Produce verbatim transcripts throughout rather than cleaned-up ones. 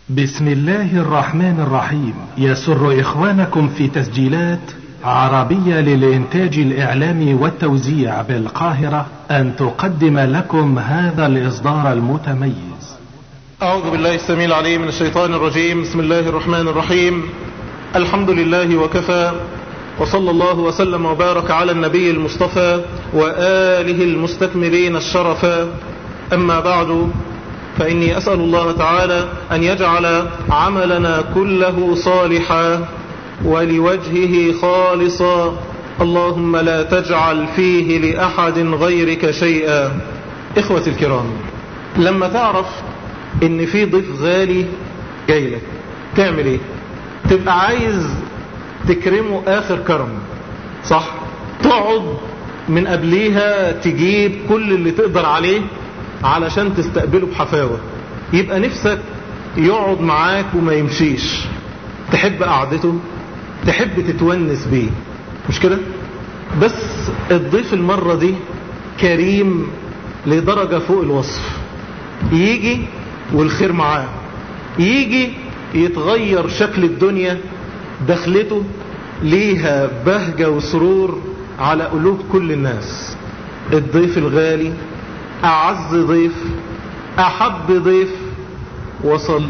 بسم الله الرحمن الرحيم. يسر إخوانكم في تسجيلات عربية للإنتاج الإعلامي والتوزيع بالقاهرة أن تقدم لكم هذا الإصدار المتميز. أعوذ بالله السميع العليم من الشيطان الرجيم. بسم الله الرحمن الرحيم. الحمد لله وكفى، وصلى الله وسلم وبارك على النبي المصطفى وآله المستكملين الشرفا. أما بعد، فإني أسأل الله تعالى أن يجعل عملنا كله صالحا ولوجهه خالصا، اللهم لا تجعل فيه لأحد غيرك شيئا. إخوتي الكرام، لما تعرف إن في ضيف غالي جاي لك تعمل إيه؟ تبقى عايز تكرمه آخر كرم، صح؟ تقعد من قبليها تجيب كل اللي تقدر عليه علشان تستقبله بحفاوة، يبقى نفسك يقعد معاك وما يمشيش، تحب قعدته، تحب تتونس بيه، مش كده؟ بس الضيف المرة دي كريم لدرجة فوق الوصف، يجي والخير معاه، يجي يتغير شكل الدنيا، دخلته ليها بهجة وسرور على قلوب كل الناس. الضيف الغالي، أعز ضيف، أحب ضيف، وصل،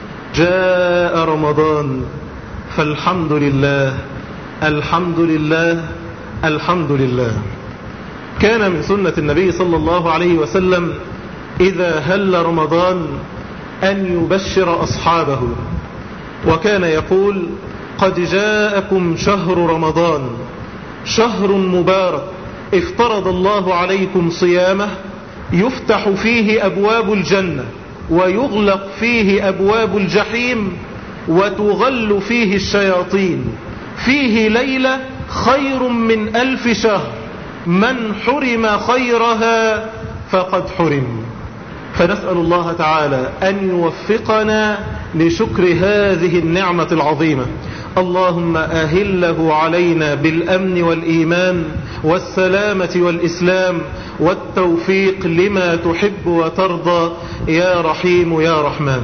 جاء رمضان، فالحمد لله الحمد لله الحمد لله. كان من سنة النبي صلى الله عليه وسلم إذا هل رمضان أن يبشر أصحابه، وكان يقول: قد جاءكم شهر رمضان، شهر مبارك افترض الله عليكم صيامه، يفتح فيه أبواب الجنة ويغلق فيه أبواب الجحيم وتغل فيه الشياطين، فيه ليلة خير من ألف شهر، من حرم خيرها فقد حرم. فنسأل الله تعالى أن يوفقنا لشكر هذه النعمة العظيمة. اللهم أهله علينا بالأمن والإيمان والسلامة والإسلام والتوفيق لما تحب وترضى يا رحيم يا رحمن.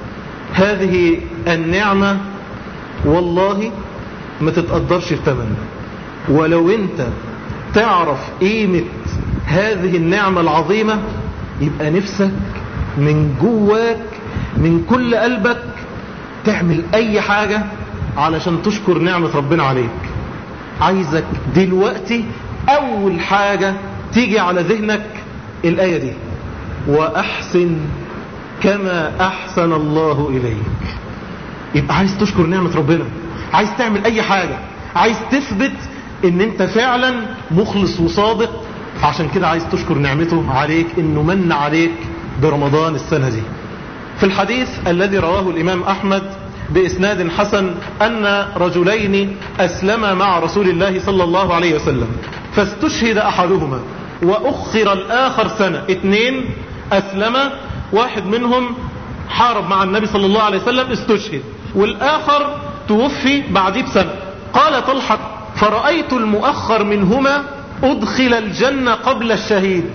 هذه النعمة والله ما تتقدرش الثمن، ولو انت تعرف قيمة هذه النعمة العظيمة يبقى نفسك من جواك من كل قلبك تعمل أي حاجة علشان تشكر نعمة ربنا عليك. عايزك دلوقتي أول حاجة تيجي على ذهنك الآية دي: وأحسن كما أحسن الله إليك. يبقى عايز تشكر نعمة ربنا، عايز تعمل أي حاجة، عايز تثبت إن أنت فعلا مخلص وصادق، عشان كده عايز تشكر نعمته عليك إنه من عليك برمضان السنة دي. في الحديث الذي رواه الإمام أحمد بإسناد حسن أن رجلين أسلما مع رسول الله صلى الله عليه وسلم، فاستشهد أحدهما وأخر الآخر سنة. اثنين أسلم، واحد منهم حارب مع النبي صلى الله عليه وسلم استشهد، والآخر توفي بعديه بسنة. قال طلحة: فرأيت المؤخر منهما أدخل الجنة قبل الشهيد،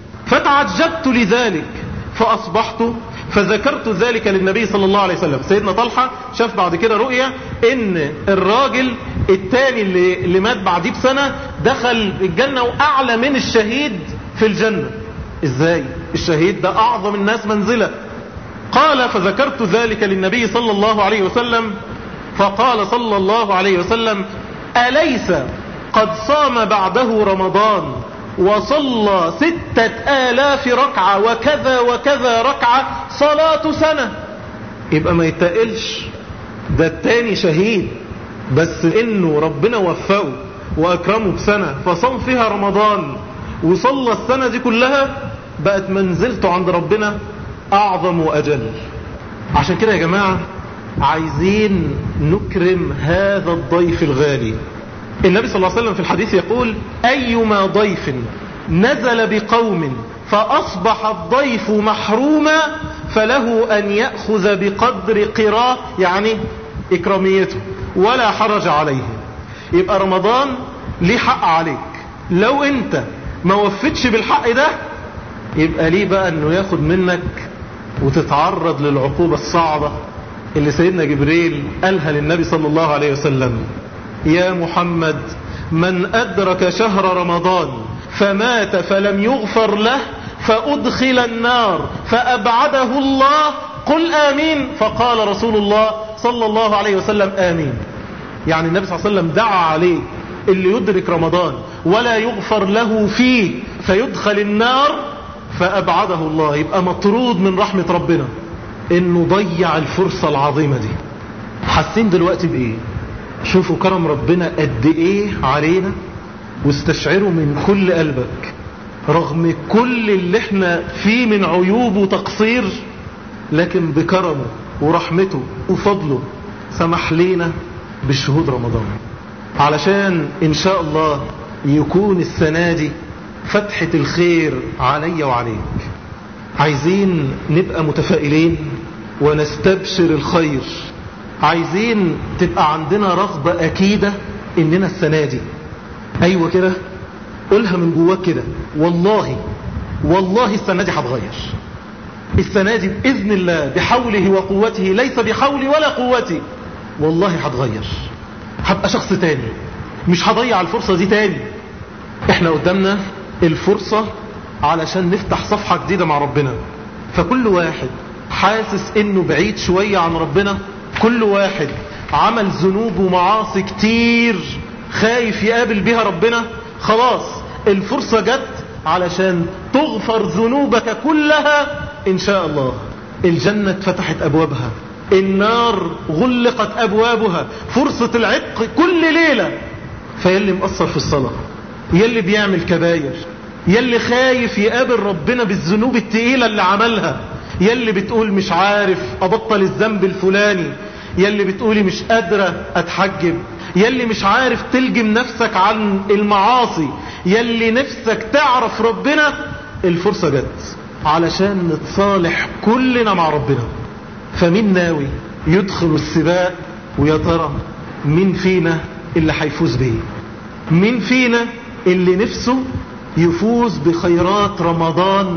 فتعجبت لذلك، فأصبحت فذكرت ذلك للنبي صلى الله عليه وسلم. سيدنا طلحة شاف بعد كده رؤية ان الراجل التاني اللي, اللي مات بعديه بسنة دخل الجنة وأعلى من الشهيد في الجنة. ازاي؟ الشهيد ده أعظم الناس منزلة. قال: فذكرت ذلك للنبي صلى الله عليه وسلم، فقال صلى الله عليه وسلم: أليس قد صام بعده رمضان وصلى ستة آلاف ركعة وكذا وكذا ركعة صلاة سنة؟ يبقى ما يتقلش، ده التاني شهيد، بس انه ربنا وفقه واكرمه بسنة فصام فيها رمضان وصلى السنة دي كلها، بقت منزلته عند ربنا اعظم واجل. عشان كده يا جماعة عايزين نكرم هذا الضيف الغالي. النبي صلى الله عليه وسلم في الحديث يقول: أيما ضيف نزل بقوم فأصبح الضيف محروما فله أن يأخذ بقدر قراء، يعني إكراميته، ولا حرج عليه. يبقى رمضان ليه حق عليك، لو انت ما وفتش بالحق ده يبقى ليه بقى انه ياخد منك وتتعرض للعقوبة الصعبة اللي سيدنا جبريل قالها للنبي صلى الله عليه وسلم: يا محمد من أدرك شهر رمضان فمات فلم يغفر له فأدخل النار فأبعده الله قل آمين. فقال رسول الله صلى الله عليه وسلم: آمين. يعني النبي صلى الله عليه وسلم دعا عليه اللي يدرك رمضان ولا يغفر له فيه فيدخل النار فأبعده الله، يبقى مطرود من رحمة ربنا، انه ضيع الفرصة العظيمة دي. حاسين دلوقتي بإيه؟ شوفوا كرم ربنا قد إيه علينا، واستشعروا من كل قلبك رغم كل اللي احنا فيه من عيوب وتقصير، لكن بكرمه ورحمته وفضله سمح لينا بالشهود رمضان، علشان ان شاء الله يكون السنة دي فتحة الخير علي وعليك. عايزين نبقى متفائلين ونستبشر الخير، عايزين تبقى عندنا رغبة أكيدة إننا السنة دي، أيوة كده، قولها من جواك كده، والله والله السنة دي هتغير. السنة دي بإذن الله بحوله وقوته، ليس بحولي ولا قوتي، والله هتغير، هبقى شخص تاني، مش هضيع الفرصة دي تاني. احنا قدامنا الفرصة علشان نفتح صفحة جديدة مع ربنا. فكل واحد حاسس انه بعيد شوية عن ربنا، كل واحد عمل ذنوب ومعاصي كتير خايف يقابل بها ربنا، خلاص الفرصة جت علشان تغفر ذنوبك كلها ان شاء الله. الجنة فتحت ابوابها، النار غلقت ابوابها، فرصة العتق كل ليلة. فيلي مقصر في الصلاة، يلي بيعمل كباير، يلي خايف يقابل ربنا بالذنوب التقيلة اللي عملها، يلي بتقول مش عارف ابطل الذنب الفلاني، يلي بتقولي مش قادرة اتحجب، يلي مش عارف تلجم نفسك عن المعاصي، يلي نفسك تعرف ربنا، الفرصة جت علشان نتصالح كلنا مع ربنا. فمين ناوي يدخل السباق؟ ويا ترى مين فينا اللي هيفوز بيه؟ مين فينا اللي نفسه يفوز بخيرات رمضان؟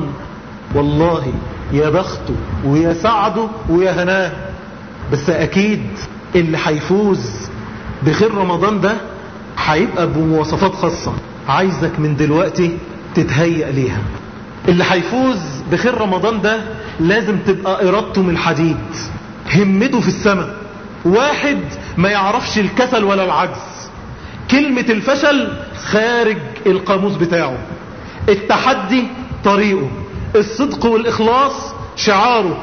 والله يا بخته ويا سعده ويا هناه. بس اكيد اللي هيفوز بخير رمضان ده هيبقى بمواصفات خاصة، عايزك من دلوقتي تتهيأ ليها. اللي هيفوز بخير رمضان ده لازم تبقى ارادته من الحديد، همته في السماء، واحد ما يعرفش الكسل ولا العجز، كلمة الفشل خارج القاموس بتاعه، التحدي طريقه، الصدق والإخلاص شعاره.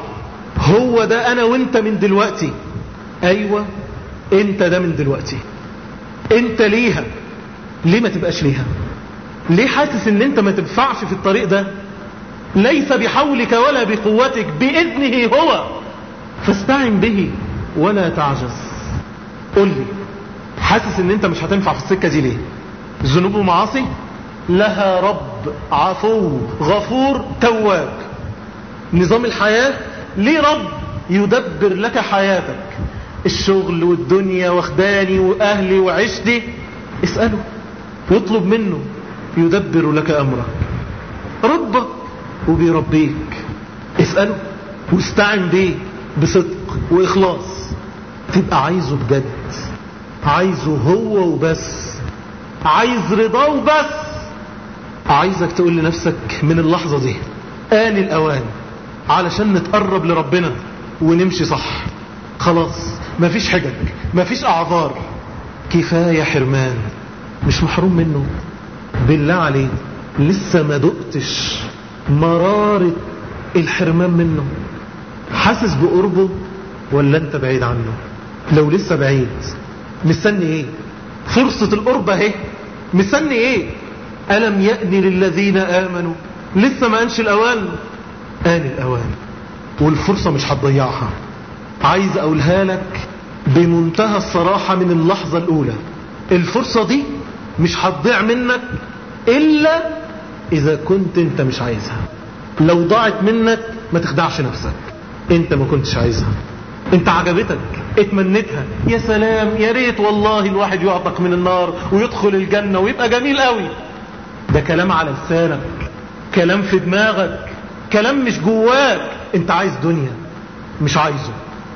هو ده أنا وانت من دلوقتي. أيوة انت ده من دلوقتي، انت ليها. ليه ما تبقاش ليها؟ ليه حاسس ان انت ما تنفعش في الطريق ده؟ ليس بحولك ولا بقوتك، بإذنه هو، فاستعن به ولا تعجز. قل لي، حاسس ان انت مش هتنفع في السكة دي ليه؟ ذنوب ومعاصي لها رب عفو غفور تواب. نظام الحياة ليه رب يدبر لك حياتك، الشغل والدنيا واخداني واهلي وعشتي، اسأله واطلب منه يدبر لك امرك. ربك وبيربيك، اسأله واستعن بيه بصدق واخلاص. تبقى عايزه بجد، عايزه هو وبس، عايز رضاه وبس. عايزك تقول لنفسك من اللحظة دي آن الأوان علشان نتقرب لربنا ونمشي صح. خلاص مفيش حجج، مفيش أعذار، كفاية حرمان، مش محروم منه. بالله عليك لسه ما دقتش مرارة الحرمان منه؟ حاسس بقربه ولا انت بعيد عنه؟ لو لسه بعيد مستني ايه؟ فرصة القرب اهي، مستني ايه؟ ألم يأن للذين آمنوا، لسه ما أنش الأوان؟ آن الأوان، والفرصة مش هتضيعها. عايز أقولها لك بمنتهى الصراحة من اللحظة الأولى، الفرصة دي مش هتضيع منك إلا إذا كنت أنت مش عايزها. لو ضاعت منك ما تخدعش نفسك، أنت ما كنتش عايزها، أنت عجبتك، اتمنيتها، يا سلام يا ريت والله الواحد يعتق من النار ويدخل الجنة ويبقى جميل قوي. ده كلام على لسانك، كلام في دماغك، كلام مش جواك. انت عايز دنيا مش عايزه،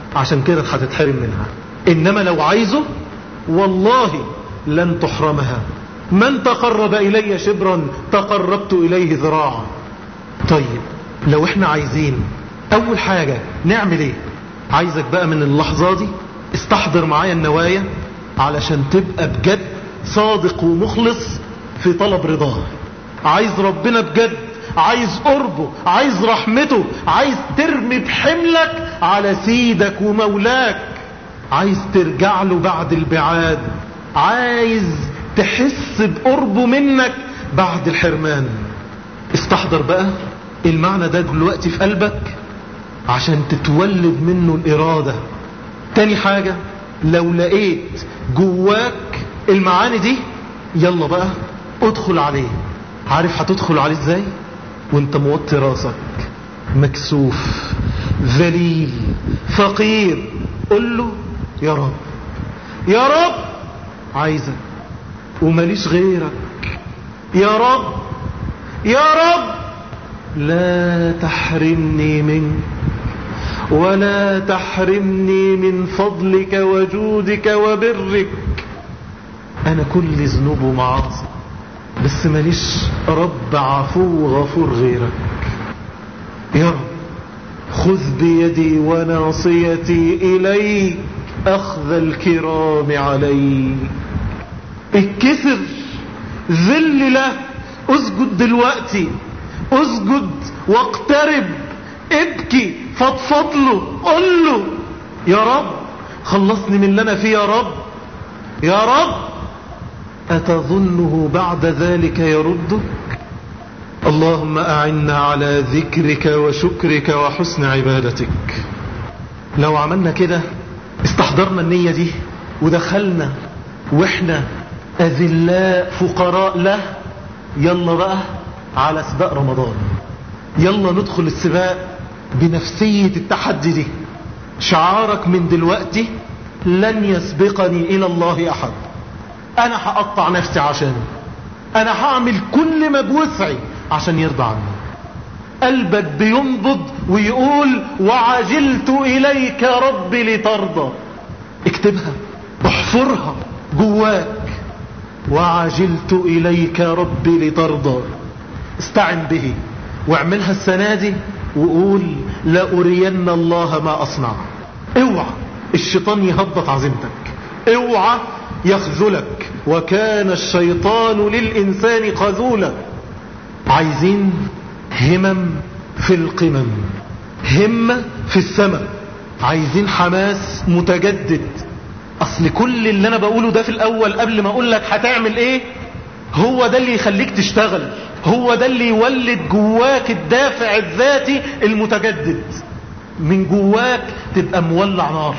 عشان كده هتتحرم منها. إنما لو عايزه والله لن تحرمها. من تقرب إلي شبرا تقربت إليه ذراعا. طيب لو احنا عايزين أول حاجة نعمل ايه؟ عايزك بقى من اللحظة دي استحضر معايا النوايا علشان تبقى بجد صادق ومخلص في طلب رضاه. عايز ربنا بجد، عايز قربه، عايز رحمته، عايز ترمي بحملك على سيدك ومولاك، عايز ترجع له بعد البعاد، عايز تحس بقربه منك بعد الحرمان. استحضر بقى المعنى ده دلوقتي في قلبك عشان تتولد منه الإرادة. تاني حاجة لو لقيت جواك المعاني دي يلا بقى ادخل عليه. عارف هتدخل عليه ازاي؟ وانت موطي راسك مكسوف ذليل فقير. قل له يا رب يا رب عايزك وماليش غيرك، يا رب يا رب لا تحرمني منك ولا تحرمني من فضلك وجودك وبرك. انا كل ذنوب ومعاصي بس ماليش رب عفو غفور غيرك. يا رب خذ بيدي وناصيتي إليك أخذ الكرام عليك. اتكسر ذل له، اسجد دلوقتي، اسجد واقترب، ابكي فضفض له، قل له يا رب خلصني من اللي انا فيه يا رب. يا رب أتظنه بعد ذلك يردك؟ اللهم أعنا على ذكرك وشكرك وحسن عبادتك. لو عملنا كده استحضرنا النية دي ودخلنا واحنا أذلاء فقراء له، يلا بقى على سباق رمضان. يلا ندخل السباق بنفسية التحدي دي. شعارك من دلوقتي لن يسبقني إلى الله أحد. أنا هقطع نفسي عشانه، أنا هعمل كل ما بوسعي عشان يرضى عني. قلبك بينبض ويقول وعجلت إليك ربي لترضى. اكتبها احفرها جواك، وعجلت إليك ربي لترضى. استعن به واعملها السنة دي وقول لأرين الله ما أصنع. اوعى الشيطان يهبط عزيمتك، اوعى يخذلك، وكان الشيطان للإنسان خذولا. عايزين همم في القمم، همة في السماء، عايزين حماس متجدد. اصل كل اللي انا بقوله ده في الاول قبل ما اقول لك هتعمل ايه هو ده اللي يخليك تشتغل، هو ده اللي يولد جواك الدافع الذاتي المتجدد. من جواك تبقى مولع نار.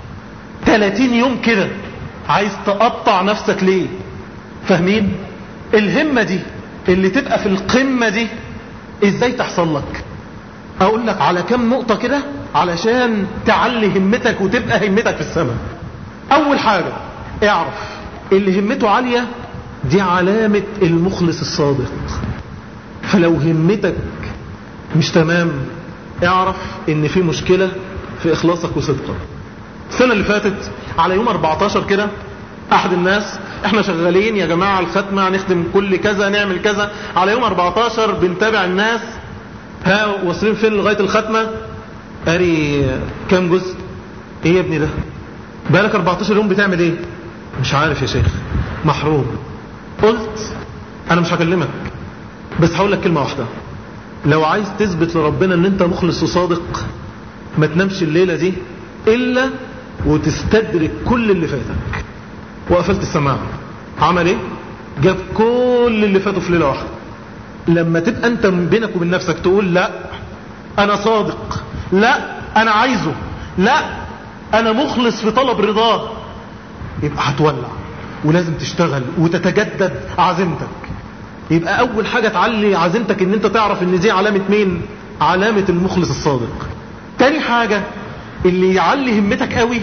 ثلاثين يوم كده عايز تقطع نفسك ليه؟ فاهمين؟ الهمة دي اللي تبقى في القمة دي ازاي تحصل لك؟ اقول لك على كم نقطة كده علشان تعلي همتك وتبقى همتك في السماء. اول حاجة اعرف اللي همته عالية دي علامة المخلص الصادق. فلو همتك مش تمام اعرف ان في مشكلة في اخلاصك وصدقك. السنة اللي فاتت على يوم أربعتاشر كده احد الناس احنا شغالين يا جماعة الختمة هنختم كل كذا نعمل كذا. على يوم أربعتاشر بنتابع الناس، ها واصلين فين لغاية الختمة؟ قاري كام جزء؟ ايه يا ابني ده بقالك أربعتاشر يوم بتعمل ايه؟ مش عارف يا شيخ محروم. قلت انا مش هكلمك بس هقول لك كلمة واحدة. لو عايز تثبت لربنا ان انت مخلص وصادق ما تنامش الليلة دي الا وتستدرك كل اللي فاتك. وقفلت السماعة. عمل ايه؟ جاب كل اللي فاتوا في ليلة واحدة. لما تبقى انت بينك وبين نفسك تقول لا انا صادق، لا انا عايزه، لا انا مخلص في طلب رضاه، يبقى هتولع ولازم تشتغل وتتجدد عزيمتك. يبقى اول حاجة تعلي عزيمتك ان انت تعرف ان دي علامة مين؟ علامة المخلص الصادق. تاني حاجة اللي يعلي همتك قوي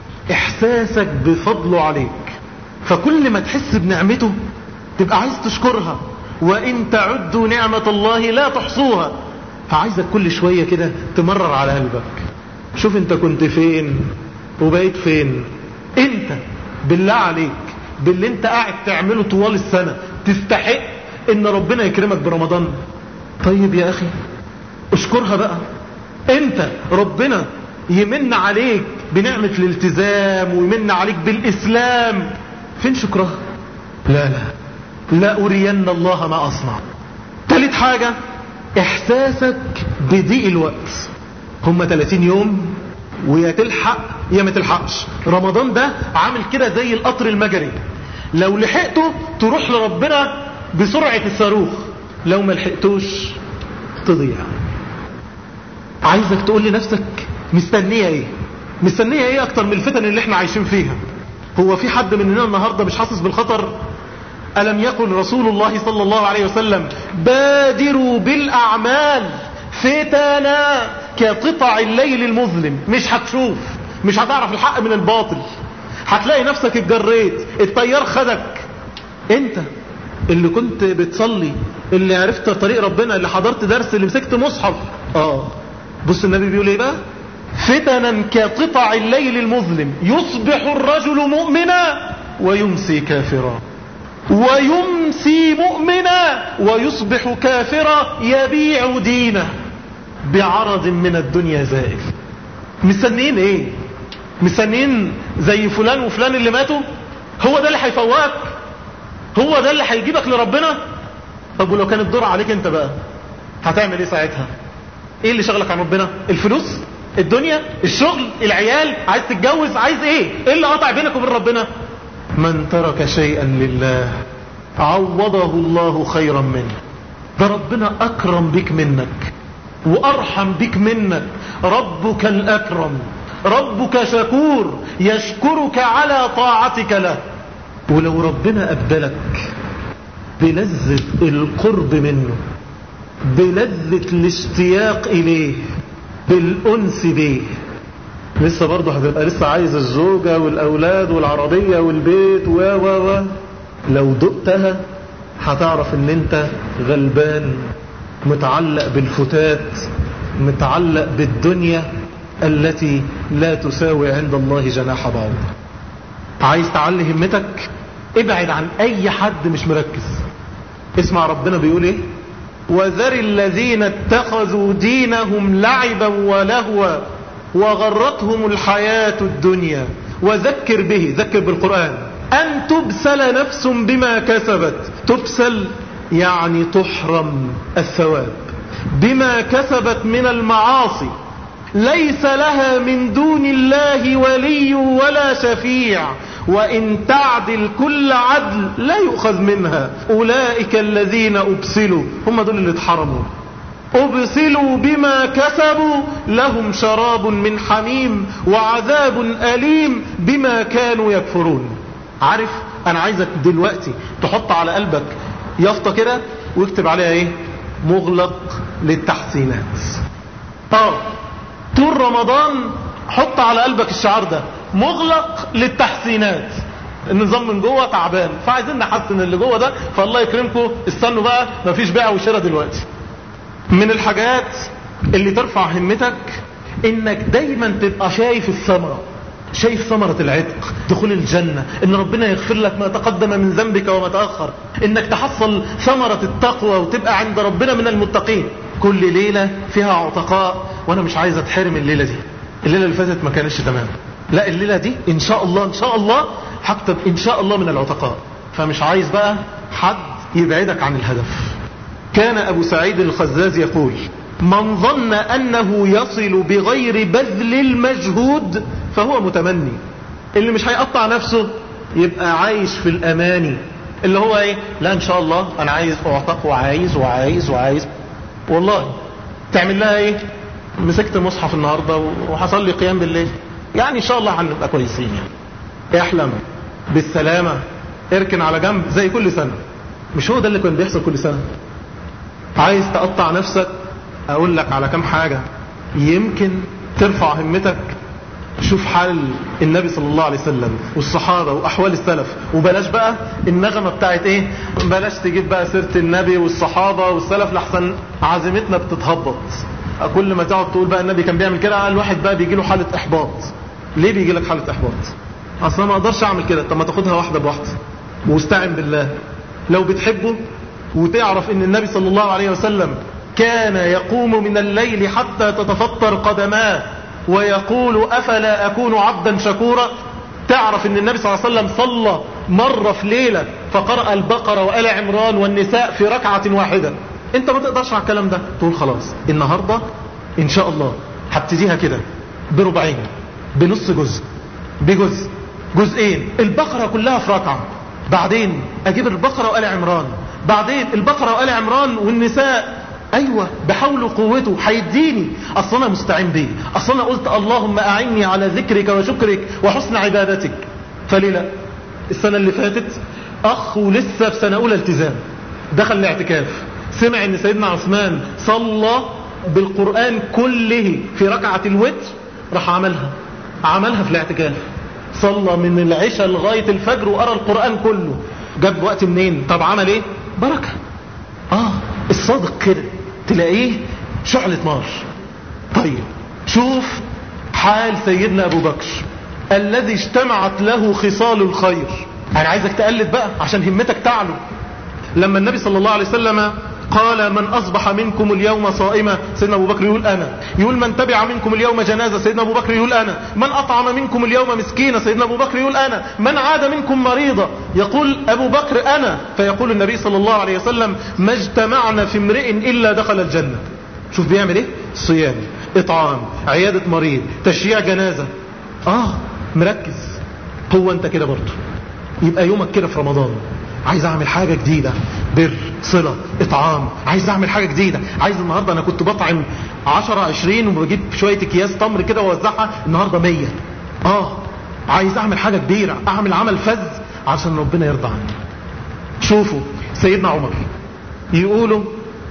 احساسك بفضله عليك. فكل ما تحس بنعمته تبقى عايز تشكرها، وان تعدوا نعمة الله لا تحصوها. فعايزك كل شوية كده تمرر على قلبك شوف انت كنت فين وبقيت فين. انت بالله عليك باللي انت قاعد تعمله طوال السنة تستحق ان ربنا يكرمك برمضان؟ طيب يا اخي اشكرها بقى. انت ربنا يمن عليك بنعمة الالتزام ويمن عليك بالاسلام، فين شكرها؟ لا لا لا أرين الله ما أصنع. ثالث حاجة إحساسك بضيق الوقت. هم ثلاثين يوم ويا تلحق يا ما تلحقش. رمضان ده عامل كده زي القطر المجري، لو لحقته تروح لربنا بسرعة الصاروخ، لو ما لحقتوش تضيع. عايزك تقول لنفسك مستنية ايه؟ مستنية ايه اكتر من الفتن اللي احنا عايشين فيها؟ هو في حد مننا النهاردة مش حاسس بالخطر؟ ألم يقل رسول الله صلى الله عليه وسلم بادروا بالأعمال فتنا كقطع الليل المظلم. مش هتشوف، مش هتعرف الحق من الباطل، هتلاقي نفسك اتجريت، التيار خدك. انت اللي كنت بتصلي، اللي عرفت طريق ربنا، اللي حضرت درس، اللي مسكت مصحف، اه بص النبي بيقول ايه بقى؟ فتنا كقطع الليل المظلم يصبح الرجل مؤمنا ويمسي كافرا، ويمسي مؤمنا ويصبح كافرا، يبيع دينه بعرض من الدنيا زائل. مستنيين ايه؟ مستنيين زي فلان وفلان اللي ماتوا؟ هو ده اللي هيفوقك؟ هو ده اللي هيجيبك لربنا؟ طب ولو كان الدور عليك انت بقى هتعمل ايه ساعتها؟ ايه اللي شغلك عن ربنا؟ الفلوس؟ الدنيا؟ الشغل؟ العيال؟ عايز تتجوز؟ عايز ايه؟ ايه اللي قطع بينك وبين ربنا؟ من ترك شيئا لله عوضه الله خيرا منه. ده ربنا اكرم بك منك وارحم بك منك. ربك الاكرم، ربك شكور، يشكرك على طاعتك له. ولو ربنا أبدلك بلذة القرب منه، بلذة الاشتياق إليه، بالأنس به، لسه برضه هتبقى لسه عايز الزوجة والأولاد والعربية والبيت و و و لو دقتها هتعرف ان انت غلبان، متعلق بالفتات، متعلق بالدنيا التي لا تساوي عند الله جناح بعوضة. عايز تعلي همتك؟ ابعد عن اي حد مش مركز. اسمع ربنا بيقول ايه؟ وذر الذين اتخذوا دينهم لعبا ولهوا وغرتهم الحياة الدنيا وذكر به، ذكر بالقرآن، أن تبسل نفس بما كسبت. تبسل يعني تحرم الثواب بما كسبت من المعاصي، ليس لها من دون الله ولي ولا شفيع، وإن تعدل كل عدل لا يؤخذ منها. أولئك الذين أبسلوا، هم دول اللي اتحرموا، أبسلوا بما كسبوا لهم شراب من حميم وعذاب أليم بما كانوا يكفرون. عارف أنا عايزك دلوقتي تحط على قلبك يافطة كده واكتب عليها ايه؟ مغلق للتحسينات. اه طول رمضان حط على قلبك الشعار ده، مغلق للتحسينات. النظام من جوه تعبان، فعايزين نحسن اللي جوه ده، فالله يكرمكم استنوا بقى، مفيش بيع وشراء دلوقتي. من الحاجات اللي ترفع همتك انك دايما تبقى شايف الثمرة، شايف ثمرة العتق، دخول الجنة، ان ربنا يغفر لك ما تقدم من ذنبك وما تأخر، انك تحصل ثمرة التقوى وتبقى عند ربنا من المتقين. كل ليلة فيها عتقاء، وانا مش عايز اتحرم الليلة دي. الليلة اللي فاتت ما كانش تمام، لا الليلة دي ان شاء الله ان شاء الله هكتب ان شاء الله من العتقاء. فمش عايز بقى حد يبعدك عن الهدف. كان ابو سعيد الخزاز يقول: من ظن انه يصل بغير بذل المجهود فهو متمني. اللي مش هيقطع نفسه يبقى عايش في الاماني، اللي هو ايه؟ لا ان شاء الله انا عايز اعتق وعايز وعايز وعايز. والله تعمل لها ايه؟ مسكت المصحف النهاردة وحصل لي قيام بالليل، يعني ان شاء الله هنبقى كويسين. يعني احلم بالسلامة، اركن على جنب زي كل سنة. مش هو ده اللي كان بيحصل كل سنة؟ عايز تقطع نفسك؟ اقول لك على كم حاجة يمكن ترفع همتك. شوف حال النبي صلى الله عليه وسلم والصحابة واحوال السلف، وبلاش بقى النغمة بتاعت ايه، بلاش تجيب بقى سيرة النبي والصحابة والسلف لحسن عزيمتنا بتتهبط. كل ما تقعد تقول بقى النبي كان بيعمل كده، الواحد بقى بيجي له حالة احباط. ليه بيجي لك حالة احباط؟ اصلا ما اقدرش اعمل كده. طب ما تاخدها واحدة بواحدة واستعن بالله. لو بتحبه وتعرف ان النبي صلى الله عليه وسلم كان يقوم من الليل حتى تتفطر قدماه ويقول افلا اكون عبدا شكورا، تعرف ان النبي صلى الله عليه وسلم صلى مرة في ليلة فقرأ البقرة وآل عمران والنساء في ركعة واحدة. انت ما تقدرش على الكلام ده، تقول خلاص النهاردة ان شاء الله هبتديها كده بربعين، بنص جزء، بجزء، جزئين، البقرة كلها في ركعة، بعدين اجيب البقرة وآل عمران، بعدين البقرة وآل عمران والنساء. ايوه بحول قوته هيديني، اصلا انا مستعين بيه، اصلا انا قلت اللهم اعني على ذكرك وشكرك وحسن عبادتك. فليه لا؟ السنة اللي فاتت اخ ولسه في سنة اولى التزام دخل الاعتكاف، سمع ان سيدنا عثمان صلى بالقرآن كله في ركعة الوتر، راح عملها عملها في الاعتكاف، صلى من العشاء لغاية الفجر وقرأ القرآن كله. جاب وقت منين؟ طب عمل ايه؟ بركة. اه الصادق كده تلاقيه شعلة نار. طيب شوف حال سيدنا ابو بكر الذي اجتمعت له خصال الخير. انا عايزك تقلد بقى عشان همتك تعلو. لما النبي صلى الله عليه وسلم قال من أصبح منكم اليوم صائما، سيدنا أبو بكر يقول أنا. يقول من تبع منكم اليوم جنازة، سيدنا أبو بكر يقول أنا. من أطعم منكم اليوم مسكينة، سيدنا أبو بكر يقول أنا. من عاد منكم مريضة، يقول أبو بكر أنا. فيقول النبي صلى الله عليه وسلم ما اجتمعنا في امرئ إلا دخل الجنة. شوف بيعمل إيه؟ صيام، إطعام، عيادة مريض، تشييع جنازة. آه مركز. هو أنت كده برضه يبقى يومك كده في رمضان، عايز اعمل حاجة جديدة، بر، صلة، اطعام، عايز اعمل حاجة جديدة. عايز النهاردة انا كنت بطعم عشرة عشرين وبجيب شوية اكياس تمر كده ووزعها، النهاردة مية. اه عايز اعمل حاجة كبيرة، اعمل عمل فذ عشان ربنا يرضى عني. شوفوا سيدنا عمر يقولوا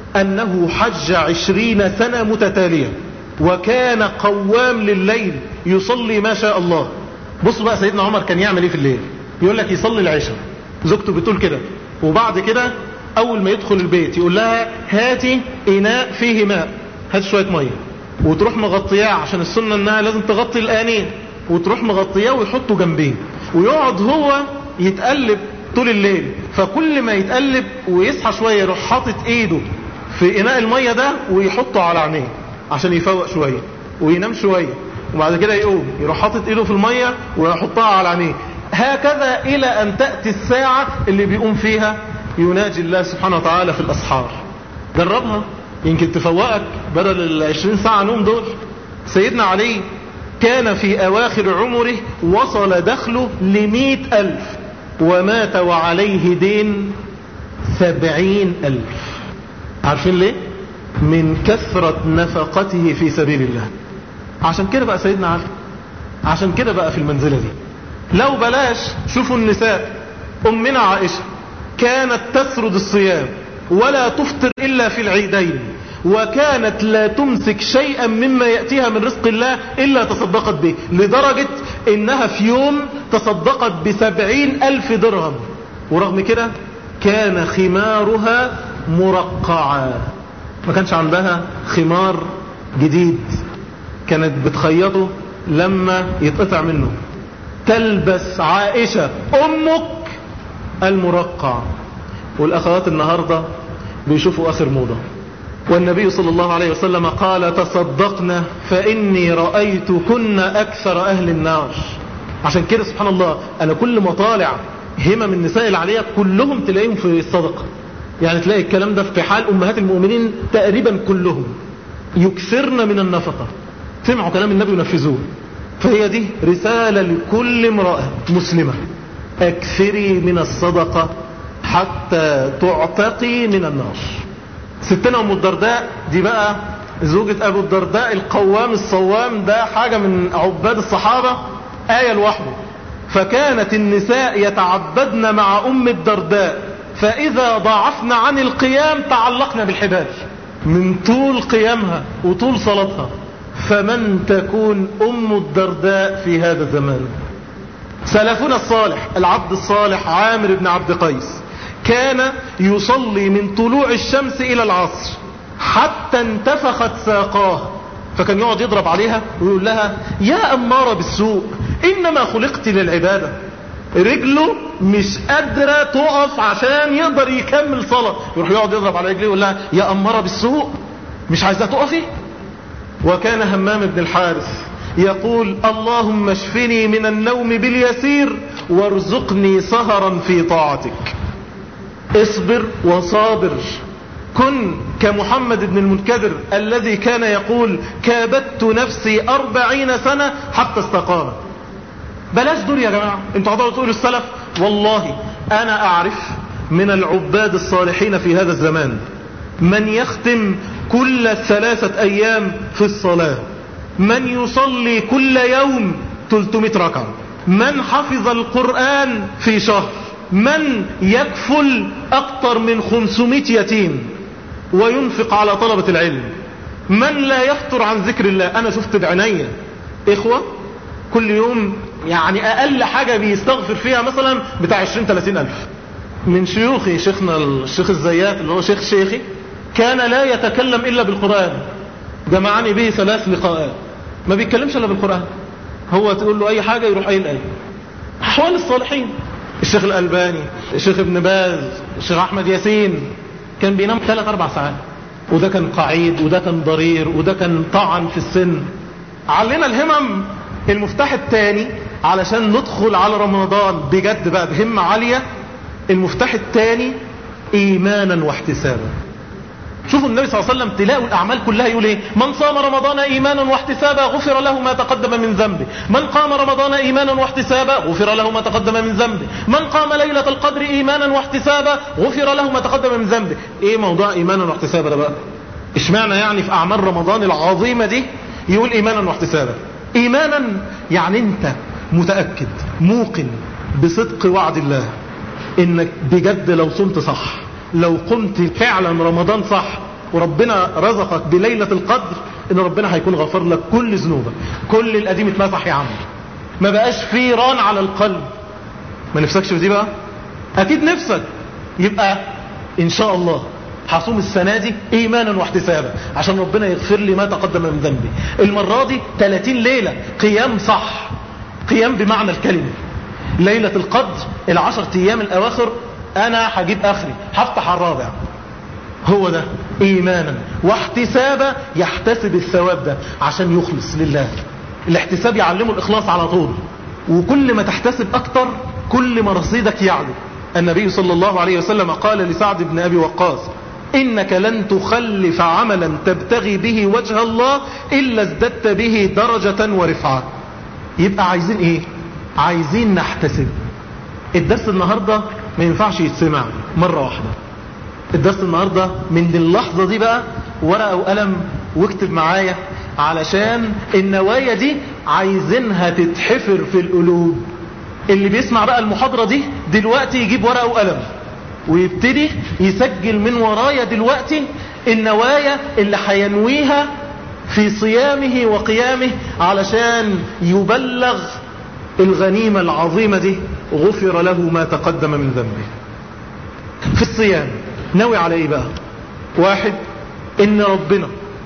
انه حج عشرين سنة متتالية وكان قوام لليل يصلي ما شاء الله. بصوا بقى سيدنا عمر كان يعمل ايه في الليل. يقول لك يصلي العشاء، زوجته بتقول كده، وبعد كده اول ما يدخل البيت يقول لها هاتي اناء فيه ماء، هات شوية مية، وتروح مغطياه عشان السنة انها لازم تغطي الانين، وتروح مغطياه ويحطه جنبيه، ويقعد هو يتقلب طول الليل. فكل ما يتقلب ويصحى شوية يروح حاطط ايده في اناء المية ده ويحطه على عينيه عشان يفوق شوية وينام شوية، وبعد كده يقوم يروح حاطط ايده في المية ويحطها على عينيه. هكذا إلى أن تأتي الساعة اللي بيقوم فيها يناجي الله سبحانه وتعالى في الأسحار. جربها يمكن تفوقك بدل العشرين ساعة نوم دول. سيدنا علي كان في أواخر عمره وصل دخله لمئة ألف ومات وعليه دين سبعين ألف. عارفين ليه؟ من كثرة نفقته في سبيل الله. عشان كده بقى سيدنا علي، عشان كده بقى في المنزلة دي. لو بلاش شوفوا النساء، أمنا عائشة كانت تسرد الصيام ولا تفطر إلا في العيدين، وكانت لا تمسك شيئا مما يأتيها من رزق الله إلا تصدقت به، لدرجة إنها في يوم تصدقت بسبعين ألف درهم. ورغم كده كان خمارها مرقعا، ما كانش عندها خمار جديد، كانت بتخيطه لما يتقطع منه. تلبس عائشة أمك المرقع. والأخوات النهاردة بيشوفوا آخر موضة. والنبي صلى الله عليه وسلم قال تصدقنا فإني رأيت كنا أكثر أهل النار. عشان كده سبحان الله أنا كل ما طالع همم النساء العالية كلهم تلاقيهم في الصدقة. يعني تلاقي الكلام ده في حال أمهات المؤمنين تقريبا كلهم يكثرن من النفقة، سمعوا كلام النبي ونفذوه. فهي دي رسالة لكل امرأة مسلمة، اكثري من الصدقة حتى تعتقي من النار. ستنا أم الدرداء دي بقى زوجة أبو الدرداء القوام الصوام، ده حاجة من عباد الصحابة آية لوحده. فكانت النساء يتعبدن مع أم الدرداء، فإذا ضعفن عن القيام تعلقن بالحبال من طول قيامها وطول صلاتها. فمن تكون أم الدرداء في هذا الزمان؟ سلفنا الصالح العبد الصالح عامر بن عبد قيس كان يصلي من طلوع الشمس إلى العصر حتى انتفخت ساقاه، فكان يقعد يضرب عليها ويقول لها يا أمارة بالسوء إنما خلقت للعبادة. رجله مش قادرة تقف عشان يقدر يكمل صلاة، يروح يقعد يضرب على رجله ويقول لها يا أمارة بالسوء مش عايزة تقفي. وكان همام بن الحارث يقول اللهم اشفني من النوم باليسير وارزقني سهرا في طاعتك. اصبر وصابر، كن كمحمد بن المنكدر الذي كان يقول كابدت نفسي أربعين سنة حتى استقام. بلاش دول يا جماعة، انتوا هتقعدوا تقولوا السلف. والله أنا أعرف من العباد الصالحين في هذا الزمان من يختم كل ثلاثة أيام في الصلاة، من يصلي كل يوم ثلاثمائة ركعة، من حفظ القرآن في شهر، من يكفل أكثر من خمسمائة يتيم وينفق على طلبة العلم، من لا يفتر عن ذكر الله. أنا شفت بعيني إخوة كل يوم يعني أقل حاجة بيستغفر فيها مثلا بتاع عشرين ثلاثين ألف. من شيوخي شيخنا الشيخ الزيات اللي هو شيخ شيخي كان لا يتكلم إلا بالقرآن، جمعني به ثلاث لقاءات ما بيتكلمش إلا بالقرآن. هو تقول له أي حاجة يروح قايل أي. أحوال الصالحين، الشيخ الألباني، الشيخ ابن باز، الشيخ أحمد ياسين كان بينام ثلاث أربع ساعات، وده كان قعيد وده كان ضرير وده كان طعن في السن. علينا الهمم. المفتاح الثاني علشان ندخل على رمضان بجد بقى بهمة عالية، المفتاح الثاني إيمانا واحتسابا. شوفوا النبي صلى الله عليه وسلم تلاقوا الأعمال كلها يقول ايه؟ من صام رمضان إيمانا واحتسابا غفر له ما تقدم من ذنبه، من قام رمضان إيمانا واحتسابا غفر له ما تقدم من ذنبه، من قام ليلة القدر إيمانا واحتسابا غفر له ما تقدم من ذنبه. ايه موضوع إيمانا واحتسابا ده بقى؟ اشمعنى يعني في أعمال رمضان العظيمة دي يقول إيمانا واحتسابا؟ إيمانا يعني انت متأكد موقن بصدق وعد الله انك بجد لو صمت صح، لو قمت فعلا رمضان صح وربنا رزقك بليلة القدر، ان ربنا هيكون غفر لك كل ذنوبك، كل القديم اتمسح يا عم، ما بقاش فيه ران على القلب. ما نفسكش في دي بقى؟ اكيد نفسك. يبقى ان شاء الله هصوم السنة دي ايمانا واحتسابا عشان ربنا يغفر لي ما تقدم من ذنبي. المرة دي ثلاثين ليلة قيام صح، قيام بمعنى الكلمة. ليلة القدر العشر ايام الاواخر انا هجيب اخري، هفتح الرابع. هو ده ايمانا واحتسابا، يحتسب الثواب ده عشان يخلص لله. الاحتساب يعلمه الاخلاص على طول، وكل ما تحتسب اكتر كل ما رصيدك يعلو. النبي صلى الله عليه وسلم قال لسعد بن ابي وقاص انك لن تخلف عملا تبتغي به وجه الله الا ازددت به درجة ورفعة. يبقى عايزين ايه؟ عايزين نحتسب. الدرس النهاردة ما ينفعش يتسمع مرة واحدة. الدرس النهاردة من اللحظة دي بقى ورقة وقلم واكتب معايا، علشان النوايا دي عايزينها تتحفر في القلوب. اللي بيسمع بقى المحاضرة دي دلوقتي يجيب ورقة وقلم ويبتدي يسجل من ورايا دلوقتي النوايا اللي هينويها في صيامه وقيامه علشان يبلغ الغنيمة العظيمة دي، غفر له ما تقدم من ذنبه. في الصيام نوي على ايه بقى؟ واحد، ان ربنا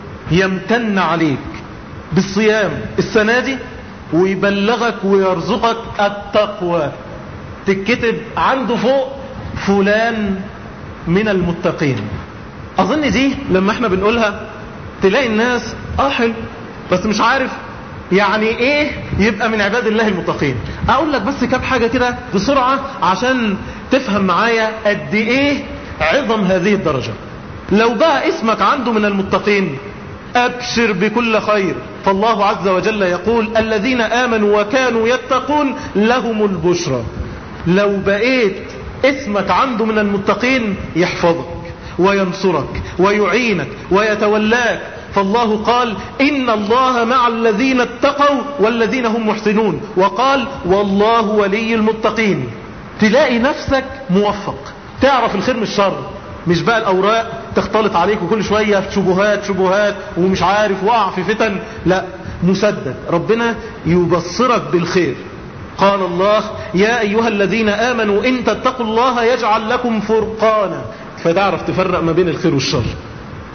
يمتن عليك بالصيام السنة دي ويبلغك ويرزقك التقوى، تكتب عنده فوق فلان من المتقين. اظن دي لما احنا بنقولها تلاقي الناس اه حلو بس مش عارف يعني ايه يبقى من عباد الله المتقين. اقول لك بس كام حاجة كده بسرعة عشان تفهم معايا قد ايه عظم هذه الدرجة. لو بقى اسمك عنده من المتقين ابشر بكل خير، فالله عز وجل يقول الذين آمنوا وكانوا يتقون لهم البشرى. لو بقيت اسمك عنده من المتقين يحفظك وينصرك ويعينك ويتولاك، فالله قال إن الله مع الذين اتقوا والذين هم محسنون، وقال والله ولي المتقين. تلاقي نفسك موفق، تعرف الخير من الشر، مش بقى الأوراق تختلط عليك وكل شوية شبهات شبهات ومش عارف وقع في فتن، لا، مسدد. ربنا يبصرك بالخير. قال الله يا أيها الذين آمنوا إن تتقوا الله يجعل لكم فرقانا، فتعرف تفرق ما بين الخير والشر.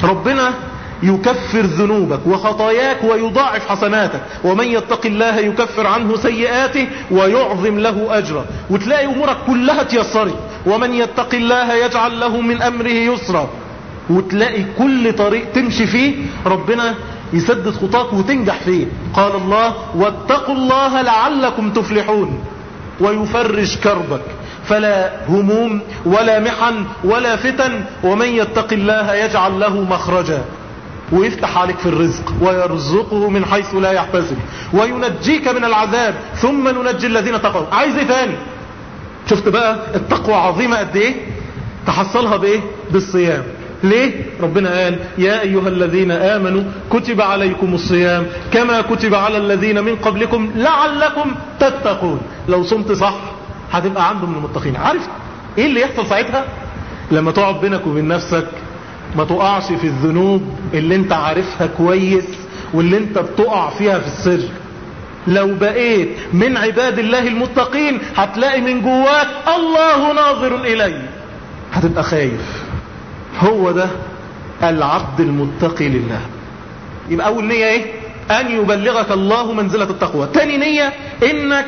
ربنا يكفر ذنوبك وخطاياك ويضاعف حسناتك. ومن يتق الله يكفر عنه سيئاته ويعظم له أجرا. وتلاقي أمورك كلها تيسرت. ومن يتق الله يجعل له من أمره يسرا. وتلاقي كل طريق تمشي فيه ربنا يسدد خطاك وتنجح فيه. قال الله واتقوا الله لعلكم تفلحون. ويفرج كربك فلا هموم ولا محن ولا فتن. ومن يتق الله يجعل له مخرجا ويفتح عليك في الرزق ويرزقه من حيث لا يحتسب وينجيك من العذاب ثم ننجي الذين تقوا. عايز ايه تاني؟ شفت بقى التقوى عظيمة قد ايه؟ تحصلها بايه؟ بالصيام. ليه؟ ربنا قال يا ايها الذين امنوا كتب عليكم الصيام كما كتب على الذين من قبلكم لعلكم تتقون. لو صمت صح هتبقى عنده من المتقين. عارف ايه اللي يحصل ساعتها؟ لما تقعد بينك وبين نفسك ما تقعش في الذنوب اللي انت عارفها كويس واللي انت بتقع فيها في السر. لو بقيت من عباد الله المتقين هتلاقي من جواك الله ناظر إلي. هتبقى خايف. هو ده العبد المتقي لله. يبقى أول نية ايه؟ أن يبلغك الله منزلة التقوى. تاني نية انك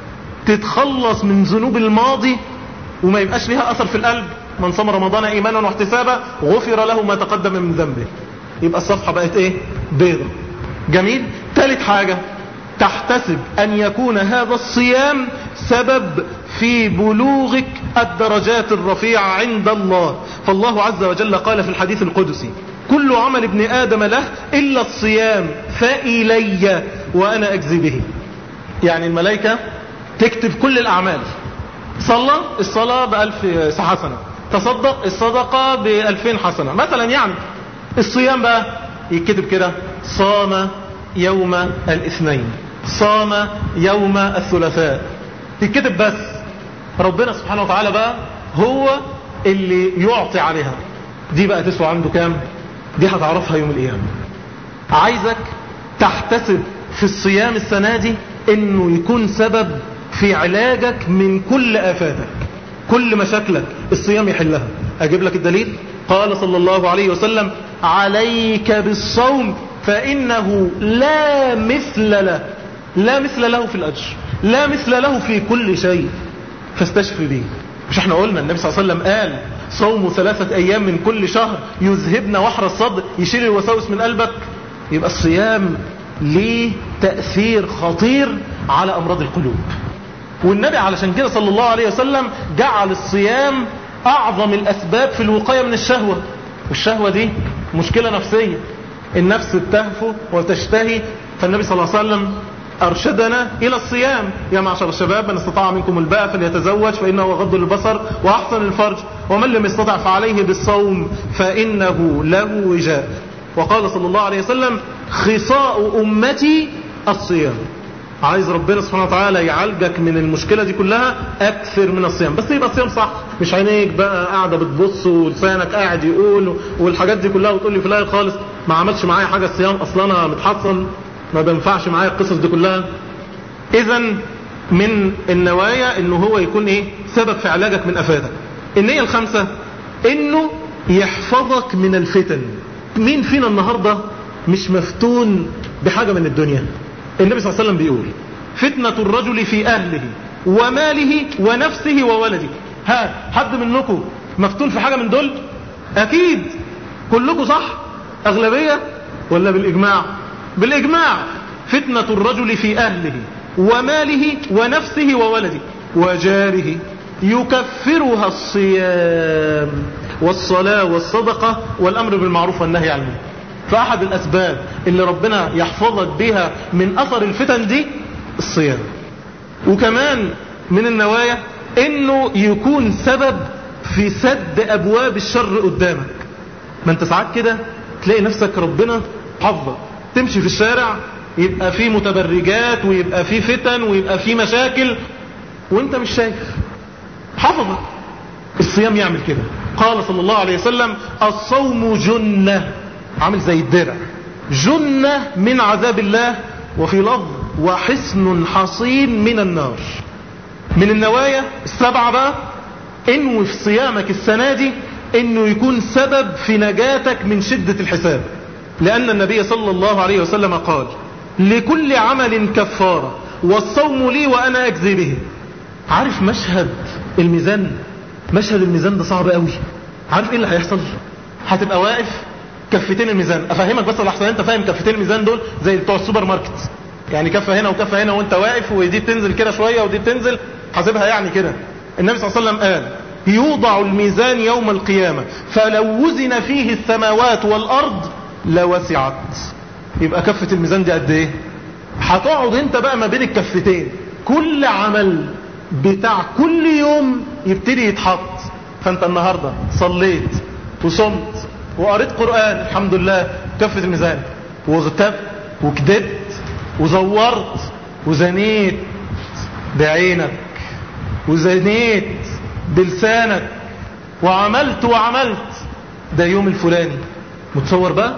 تتخلص من ذنوب الماضي وما يبقاش لها أثر في القلب. من صام رمضان ايمانا واحتسابا غفر له ما تقدم من ذنبه. يبقى الصفحة بقت ايه؟ بيضة. جميل. ثالث حاجة تحتسب ان يكون هذا الصيام سبب في بلوغك الدرجات الرفيعة عند الله. فالله عز وجل قال في الحديث القدسي كل عمل ابن آدم له إلا الصيام فإلي وأنا أجزي به. يعني الملائكة تكتب كل الأعمال. صلى الصلاة بألف حسنة، تصدق الصدقة بألفين حسنة مثلا. يعني الصيام بقى يكتب كده صام يوم الاثنين، صام يوم الثلاثاء، يكتب. بس ربنا سبحانه وتعالى بقى هو اللي يعطي عليها. دي بقى تسوى عنده كام؟ دي هتعرفها يوم القيامة. عايزك تحتسب في الصيام السنة دي انه يكون سبب في علاجك من كل آفاتك، كل مشاكلك الصيام يحلها. أجيب لك الدليل. قال صلى الله عليه وسلم عليك بالصوم فإنه لا مثل له، لا مثل له في الأجر، لا مثل له في كل شيء، فاستشفي به. مش احنا قلنا النبي صلى الله عليه وسلم قال صوم ثلاثة أيام من كل شهر يذهبنا وحر الصدر، يشيل الوساوس من قلبك. يبقى الصيام ليه تأثير خطير على أمراض القلوب. والنبي علشان كده صلى الله عليه وسلم جعل الصيام أعظم الأسباب في الوقاية من الشهوة. والشهوة دي مشكلة نفسية، النفس بتهفو وتشتهي. فالنبي صلى الله عليه وسلم أرشدنا إلى الصيام. يا معشر الشباب من استطاع منكم الباء فليتزوج فإنه غض البصر وأحسن الفرج ومن لم يستطع فعليه بالصوم فإنه له وجاء. وقال صلى الله عليه وسلم خصاء أمتي الصيام. عايز ربنا سبحانه وتعالى يعالجك من المشكلة دي كلها أكثر من الصيام. بس يبقى الصيام صح، مش عينيك بقى قاعدة بتبص ولسانك قاعد يقول والحاجات دي كلها وتقول لي في الآخر خالص ما عملش معايا حاجة الصيام، أصلا أنا متحصن ما بينفعش معايا القصص دي كلها. إذن من النوايا إنه هو يكون إيه؟ سبب في علاجك من أفاتك. النية الخامسة إنه يحفظك من الفتن. مين فينا النهاردة مش مفتون بحاجة من الدنيا؟ النبي صلى الله عليه وسلم بيقول فتنة الرجل في أهله وماله ونفسه وولده. ها حد منكم مفتون في حاجة من دول؟ أكيد كلكم صح؟ أغلبية ولا بالإجماع؟ بالإجماع. فتنة الرجل في أهله وماله ونفسه وولده وجاره يكفرها الصيام والصلاة والصدقة والأمر بالمعروف والنهي عن المنكر. فأحد الأسباب اللي ربنا يحفظك بها من أثر الفتن دي الصيام. وكمان من النوايا إنه يكون سبب في سد أبواب الشر قدامك. ما انت ساعات كده تلاقي نفسك ربنا حفظك، تمشي في الشارع يبقى فيه متبرجات ويبقى فيه فتن ويبقى فيه مشاكل وانت مش شايف. حفظك. الصيام يعمل كده. قال صلى الله عليه وسلم الصوم جنة، عامل زي الدرع، جنة من عذاب الله، وفي لفظ وحصن حصين من النار. من النوايا السبعة بقى انوي في صيامك السنة دي انه يكون سبب في نجاتك من شدة الحساب، لان النبي صلى الله عليه وسلم قال لكل عمل كفارة والصوم لي وانا اجزي به. عارف مشهد الميزان؟ مشهد الميزان ده صعب قوي. عارف ايه اللي هيحصل؟ هتبقى واقف كفتين الميزان. افهمك بس لحظه، انت فاهم كفتين الميزان دول زي بتوع السوبر ماركت، يعني كفه هنا وكفه هنا وانت واقف، ودي بتنزل كده شويه ودي بتنزل، حاسبها يعني كده. النبي صلى الله عليه وسلم قال يوضع الميزان يوم القيامه فلو وزن فيه السماوات والارض لوسعت. يبقى كفه الميزان دي قد ايه؟ هتقعد انت بقى ما بين الكفتين، كل عمل بتاع كل يوم يبتدي يتحط. فانت النهارده صليت وصمت وقريت قرآن الحمد لله، كفة الميزان، واغتبت وكدبت وزورت وزنيت بعينك وزنيت بلسانك وعملت وعملت، ده يوم الفلاني. متصور بقى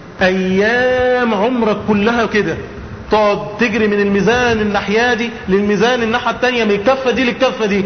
ايام عمرك كلها كده تقعد تجري من الميزان الناحية دي للميزان الناحية التانية، من الكفة دي للكفة دي.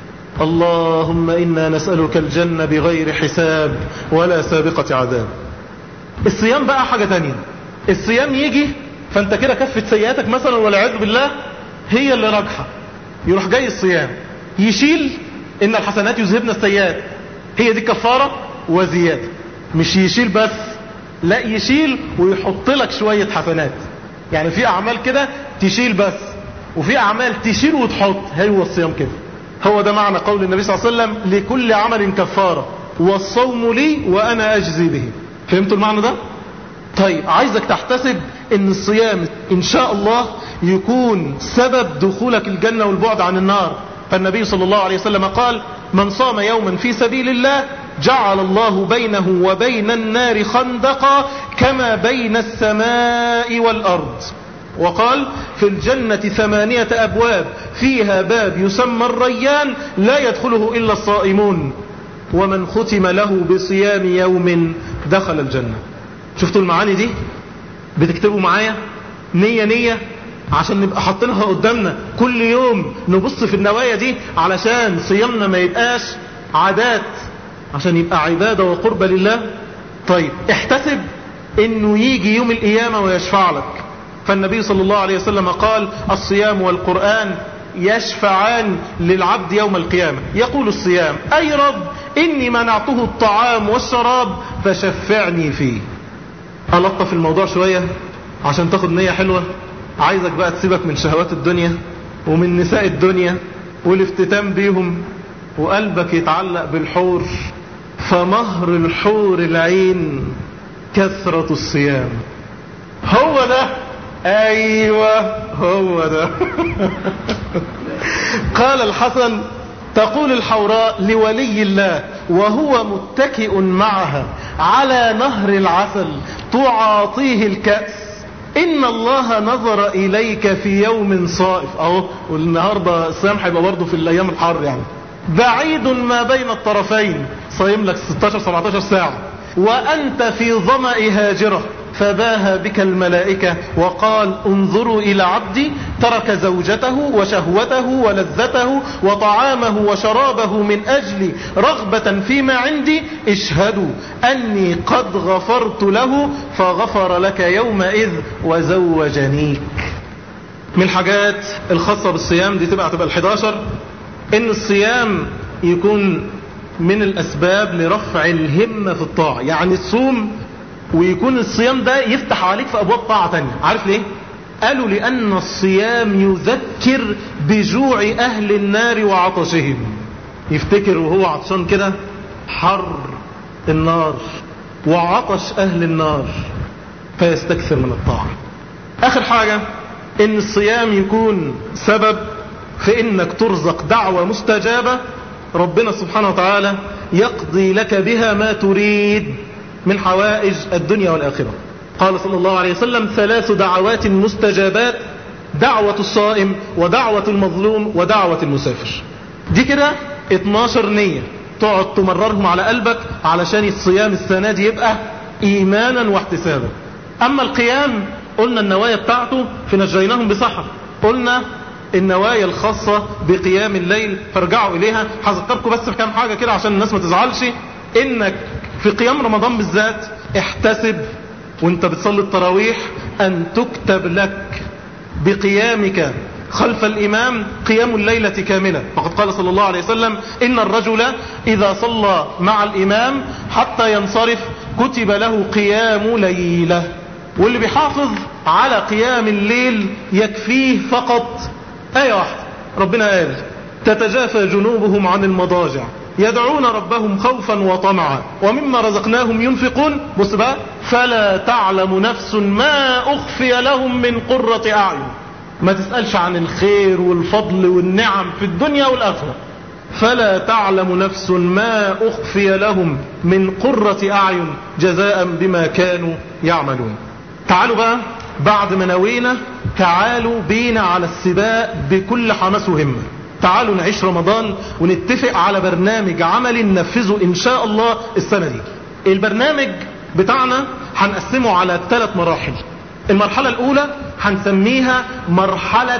اللهم إنا نسألك الجنة بغير حساب ولا سابقة عذاب. الصيام بقى حاجة تانية. الصيام يجي فانت كده كفة سيئاتك مثلا والعياذ بالله هي اللي راجحة، يروح جاي الصيام يشيل إن الحسنات يذهبن السيئات، هي دي كفارة وزيادة. مش يشيل بس، لا يشيل ويحط لك شوية حسنات. يعني في أعمال كده تشيل بس، وفي أعمال تشيل وتحط. هو الصيام كده. هو ده معنى قول النبي صلى الله عليه وسلم لكل عمل كفارة والصوم لي وأنا أجزي به. فهمتوا المعنى ده؟ طيب عايزك تحتسب ان الصيام ان شاء الله يكون سبب دخولك الجنة والبعد عن النار. فالنبي صلى الله عليه وسلم قال من صام يوما في سبيل الله جعل الله بينه وبين النار خندقا كما بين السماء والأرض. وقال في الجنة ثمانية أبواب فيها باب يسمى الريان لا يدخله إلا الصائمون ومن ختم له بصيام يوم دخل الجنة. شفتوا المعاني دي؟ بتكتبوا معايا نية نية عشان نبقى حاطينها قدامنا كل يوم، نبص في النوايا دي علشان صيامنا ما يبقاش عادات، عشان يبقى عبادة وقربة لله. طيب احتسب انه يجي يوم القيامة ويشفع لك. فالنبي صلى الله عليه وسلم قال الصيام والقرآن يشفعان للعبد يوم القيامة. يقول الصيام أي رب إني منعته الطعام والشراب فشفعني فيه. ألطف الموضوع شوية عشان تاخد نية حلوة. عايزك بقى تسيبك من شهوات الدنيا ومن نساء الدنيا والافتتان بيهم، وقلبك يتعلق بالحور. فمهر الحور العين كثرة الصيام. هو ده، ايوه هو ده. قال الحسن تقول الحوراء لولي الله وهو متكئ معها على نهر العسل تعاطيه الكأس إن الله نظر إليك في يوم صائف. أهو والنهاردة الصيام هيبقى برضه في الأيام الحر، يعني بعيد ما بين الطرفين، صايم لك ستاشر سبعتاشر ساعة وأنت في ظمأ هاجرة. فباها بك الملائكة وقال انظروا إلى عبدي ترك زوجته وشهوته ولذته وطعامه وشرابه من أجل رغبة فيما عندي، اشهدوا أني قد غفرت له فغفر لك يومئذ وزوجنيك. من الحاجات الخاصة بالصيام دي تبقى تبقى الحداشر، إن الصيام يكون من الأسباب لرفع الهمة في الطاعة. يعني الصوم ويكون الصيام ده يفتح عليك في أبواب طاعة تانية. عارف ليه؟ قالوا لأن الصيام يذكر بجوع أهل النار وعطشهم. يفتكر وهو عطشان كده حر النار وعطش أهل النار فيستكثر من الطاعة. آخر حاجة إن الصيام يكون سبب في إنك ترزق دعوة مستجابة ربنا سبحانه وتعالى يقضي لك بها ما تريد من حوائج الدنيا والآخرة. قال صلى الله عليه وسلم ثلاث دعوات مستجابات: دعوة الصائم ودعوة المظلوم ودعوة المسافر. دي كده اتناشر نية تقعد تمررهم على قلبك علشان الصيام السنة دي يبقى إيمانا واحتسابا. أما القيام قلنا النوايا بتاعته في نجيناهم بسحر، قلنا النوايا الخاصة بقيام الليل فارجعوا إليها. هذكركم بس بكام حاجة كده عشان الناس ما تزعلش. انك في قيام رمضان بالذات احتسب وانت بتصلي التراويح ان تكتب لك بقيامك خلف الإمام قيام الليلة كاملة. فقد قال صلى الله عليه وسلم إن الرجل إذا صلى مع الإمام حتى ينصرف كتب له قيام ليلة. واللي بيحافظ على قيام الليل يكفيه فقط آية واحدة. ربنا قال تتجافى جنوبهم عن المضاجع يدعون ربهم خوفا وطمعا ومما رزقناهم ينفقون. بص بقى فلا تعلم نفس ما أخفي لهم من قرة أعين. ما تسألش عن الخير والفضل والنعم في الدنيا والآخرة. فلا تعلم نفس ما أخفي لهم من قرة أعين جزاء بما كانوا يعملون. تعالوا بقى بعد ما نوينا تعالوا بينا على السباق بكل حماس وهمة. تعالوا نعيش رمضان ونتفق على برنامج عملي ننفذه إن شاء الله السنة دي. البرنامج بتاعنا هنقسمه على ثلاث مراحل. المرحلة الأولى هنسميها مرحلة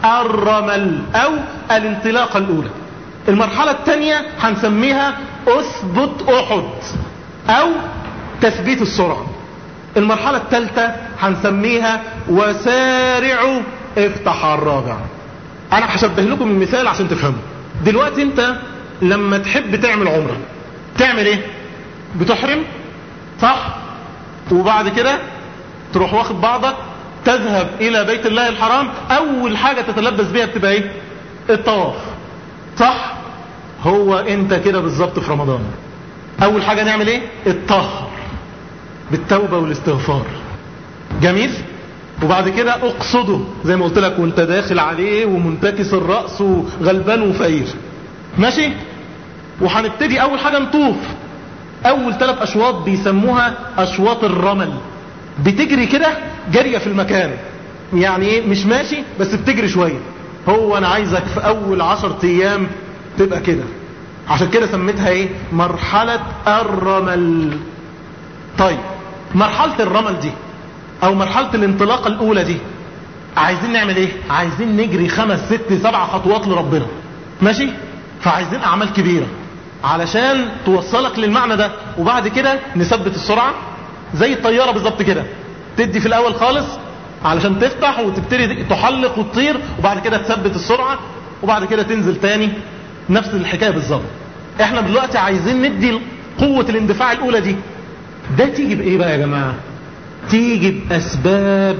الرمل أو الانطلاقة الأولى. المرحلة الثانية هنسميها أثبت أحد أو تثبيت السرعة. المرحلة الثالثة هنسميها وسارعوا افتح الرابع. أنا هشبه لكم المثال عشان تفهموا. دلوقتي أنت لما تحب تعمل عمرة تعمل إيه؟ بتحرم صح؟ وبعد كده تروح واخد بعضك تذهب الى بيت الله الحرام. اول حاجة تتلبس بيها بتبقى ايه؟ الطواف صح؟ هو انت كده بالظبط في رمضان. اول حاجة نعمل ايه؟ الطهر بالتوبة والاستغفار. جميل. وبعد كده اقصده زي ما قلت لك وانت داخل عليه ومنتكس الرأس وغلبان وفقير ماشي. وهنبتدي اول حاجة نطوف. اول ثلاث اشواط بيسموها اشواط الرمل. بتجري كده جرية في المكان يعني ايه مش ماشي بس بتجري شوية. هو انا عايزك في اول عشر ايام تبقى كده. عشان كده سميتها ايه؟ مرحلة الرمل. طيب مرحلة الرمل دي او مرحلة الانطلاقة الاولى دي عايزين نعمل ايه؟ عايزين نجري خمس ست سبع خطوات لربنا ماشي. فعايزين اعمال كبيرة علشان توصلك للمعنى ده. وبعد كده نثبت السرعة زي الطيارة بالظبط كده. تدي في الاول خالص علشان تفتح وتبتدي تحلق وتطير وبعد كده تثبت السرعة وبعد كده تنزل تاني. نفس الحكاية بالظبط. احنا دلوقتي عايزين ندي قوة الاندفاع الاولى دي. ده تيجي بايه بقى يا جماعة؟ تيجي باسباب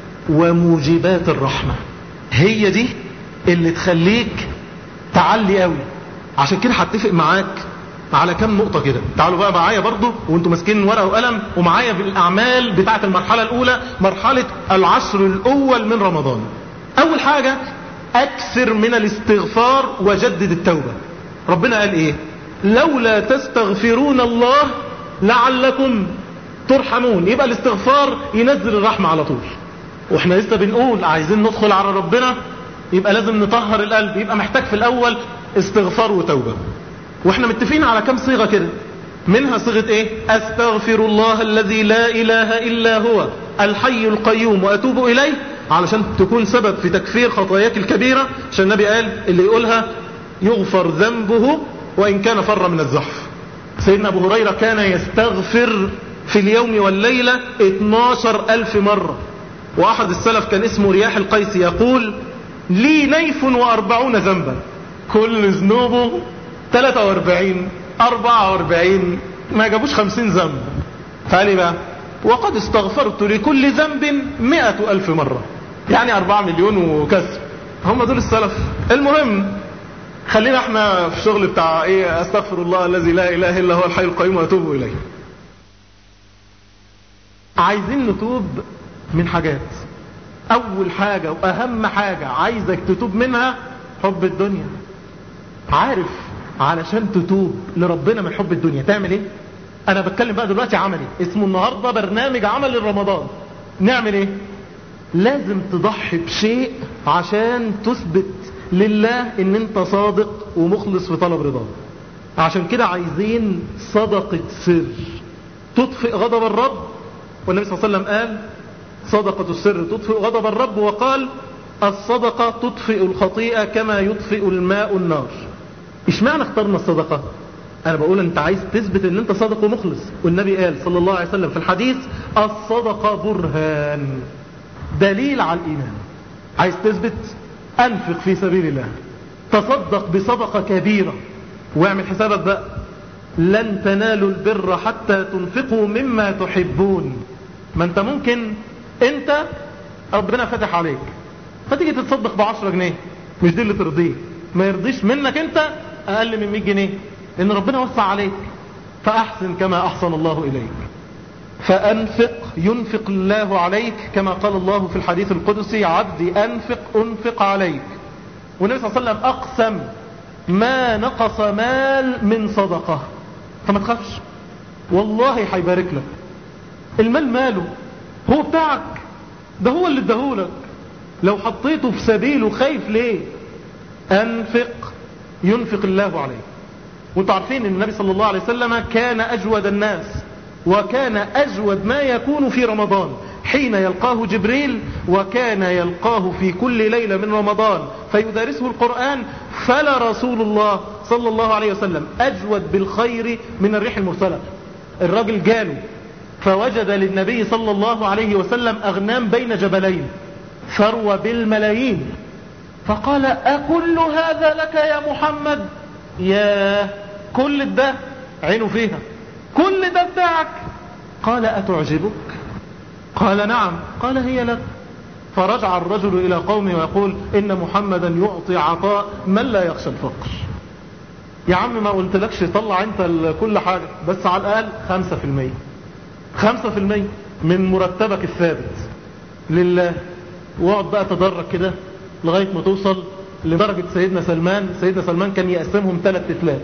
وموجبات الرحمة. هي دي اللي تخليك تعلي قوي. عشان كده هتفق معاك على كم نقطة كده. تعالوا بقى معايا برضو وانتم ماسكين ورقة وقلم ومعايا بالاعمال بتاعة المرحلة الاولى مرحلة العشر الاول من رمضان. اول حاجة اكثر من الاستغفار وجدد التوبة. ربنا قال ايه؟ لولا تستغفرون الله لعلكم ترحمون. يبقى الاستغفار ينزل الرحمة على طول. واحنا لسه بنقول عايزين ندخل على ربنا يبقى لازم نطهر القلب. يبقى محتاج في الاول استغفار وتوبة. واحنا متفقين على كم صيغة كده. منها صيغة ايه؟ استغفر الله الذي لا اله الا هو الحي القيوم واتوب اليه. علشان تكون سبب في تكفير خطاياك الكبيرة. عشان النبي قال اللي يقولها يغفر ذنبه وان كان فر من الزحف. سيدنا ابو هريرة كان يستغفر في اليوم والليلة اتناشر الف مرة. واحد السلف كان اسمه رياح القيس يقول لي نيف واربعون ذنبا كل ذنوبه ثلاثة واربعين اربعة واربعين ما جابوش خمسين ذنب. فقال بقى وقد استغفرت لكل ذنب مئة الف مرة يعني اربعة مليون وكسر. هم دول السلف. المهم خلينا احنا في شغل بتاع ايه؟ استغفر الله الذي لا اله الا هو الحي القيوم واتوب اليه. عايزين نتوب من حاجات. اول حاجة واهم حاجة عايزك تتوب منها حب الدنيا. عارف علشان تتوب لربنا من حب الدنيا تعمل ايه؟ انا بتكلم بقى دلوقتي عملي. اسمه النهاردة برنامج عمل الرمضان. نعمل ايه؟ لازم تضحي بشيء عشان تثبت لله ان انت صادق ومخلص في طلب رضاه. عشان كده عايزين صدقة سر تطفئ غضب الرب. والنبي صلى الله عليه وسلم قال صدقة السر تطفئ غضب الرب. وقال الصدقة تطفئ الخطيئة كما يطفئ الماء النار. اشمعنى اخترنا الصدقة؟ انا بقول انت عايز تثبت ان انت صادق ومخلص، والنبي قال صلى الله عليه وسلم في الحديث الصدقة برهان، دليل على الايمان. عايز تثبت؟ انفق في سبيل الله، تصدق بصدقة كبيرة، واعمل حسابك بقى لن تنالوا البر حتى تنفقوا مما تحبون. ما انت ممكن انت ربنا فتح عليك فتيجي تتصدق بعشرة جنيه، مش دي اللي ترضيه، ما يرضيش منك انت اقل من مية جنيه، لان ربنا وسع عليك. فاحسن كما احسن الله اليك. فانفق ينفق الله عليك، كما قال الله في الحديث القدسي عبدي انفق انفق عليك. والنبي صلى الله عليه وسلم اقسم ما نقص مال من صدقة. فما تخافش، والله هيبارك لك. المال ماله، هو بتاعك، ده هو اللي اداهولك، لو حطيته في سبيله خايف ليه؟ انفق ينفق الله عليك. وانتوا عارفين ان النبي صلى الله عليه وسلم كان اجود الناس، وكان اجود ما يكون في رمضان حين يلقاه جبريل، وكان يلقاه في كل ليلة من رمضان فيدارسه القرآن. فلا رسول الله صلى الله عليه وسلم أجود بالخير من الريح المرسلة. الراجل جاله فوجد للنبي صلى الله عليه وسلم أغنام بين جبلين، ثروة بالملايين، فقال أكل هذا لك يا محمد؟ يا كل ده عينه فيها، كل ده بتاعك؟ قال أتعجبك؟ قال نعم. قال هي لك. فرجع الرجل إلى قومه ويقول إن محمدا يعطي عطاء من لا يخشى الفقر. يا عم ما قلت لكش طلع انت كل حاجة، بس على الأقل خمسة في المية خمسة في المية من مرتبك الثابت لله، واقعد بقى تدرج كده لغاية ما توصل لدرجة سيدنا سلمان. سيدنا سلمان كان يقسمهم ثلاث تلات،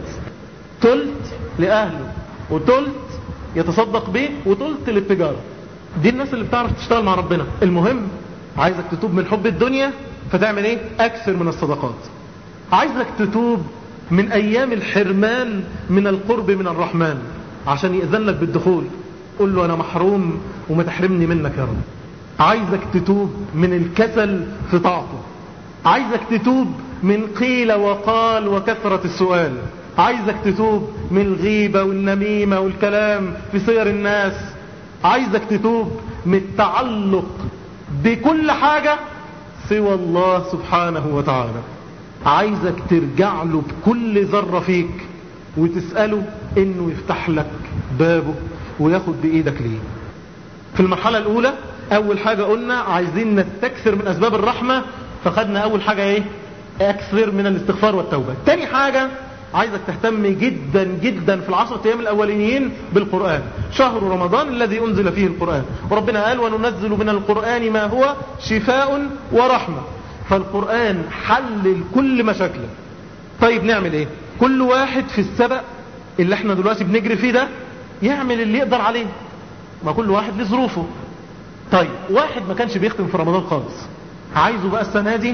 تلت لأهله، وتلت يتصدق به، وتلت للتجارة. دي الناس اللي بتعرف تشتغل مع ربنا. المهم عايزك تتوب من حب الدنيا، فتعمل ايه؟ اكثر من الصدقات. عايزك تتوب من ايام الحرمان من القرب من الرحمن عشان يأذن لك بالدخول، قل له انا محروم وما تحرمني منك يا رب. عايزك تتوب من الكسل في طاعته. عايزك تتوب من قيل وقال وكثرة السؤال. عايزك تتوب من الغيبة والنميمة والكلام في سير الناس. عايزك تتوب من التعلق بكل حاجة سوى الله سبحانه وتعالى. عايزك ترجع له بكل ذرة فيك وتسأله انه يفتح لك بابه وياخد بإيدك ليه. في المرحلة الأولى أول حاجة قلنا عايزين نستكثر من أسباب الرحمة، فخدنا أول حاجة إيه؟ أكثر من الاستغفار والتوبة. تاني حاجة عايزك تهتم جدا جدا في العشرة أيام الأوليين بالقرآن. شهر رمضان الذي أنزل فيه القرآن، وربنا قال وننزل من القرآن ما هو شفاء ورحمة. فالقرآن حل كل مشاكله. طيب نعمل إيه؟ كل واحد في السبق اللي احنا دلوقتي بنجري فيه ده يعمل اللي يقدر عليه، ما كل واحد لظروفه. طيب واحد ما كانش بيختم في رمضان خالص، عايزه بقى السنة دي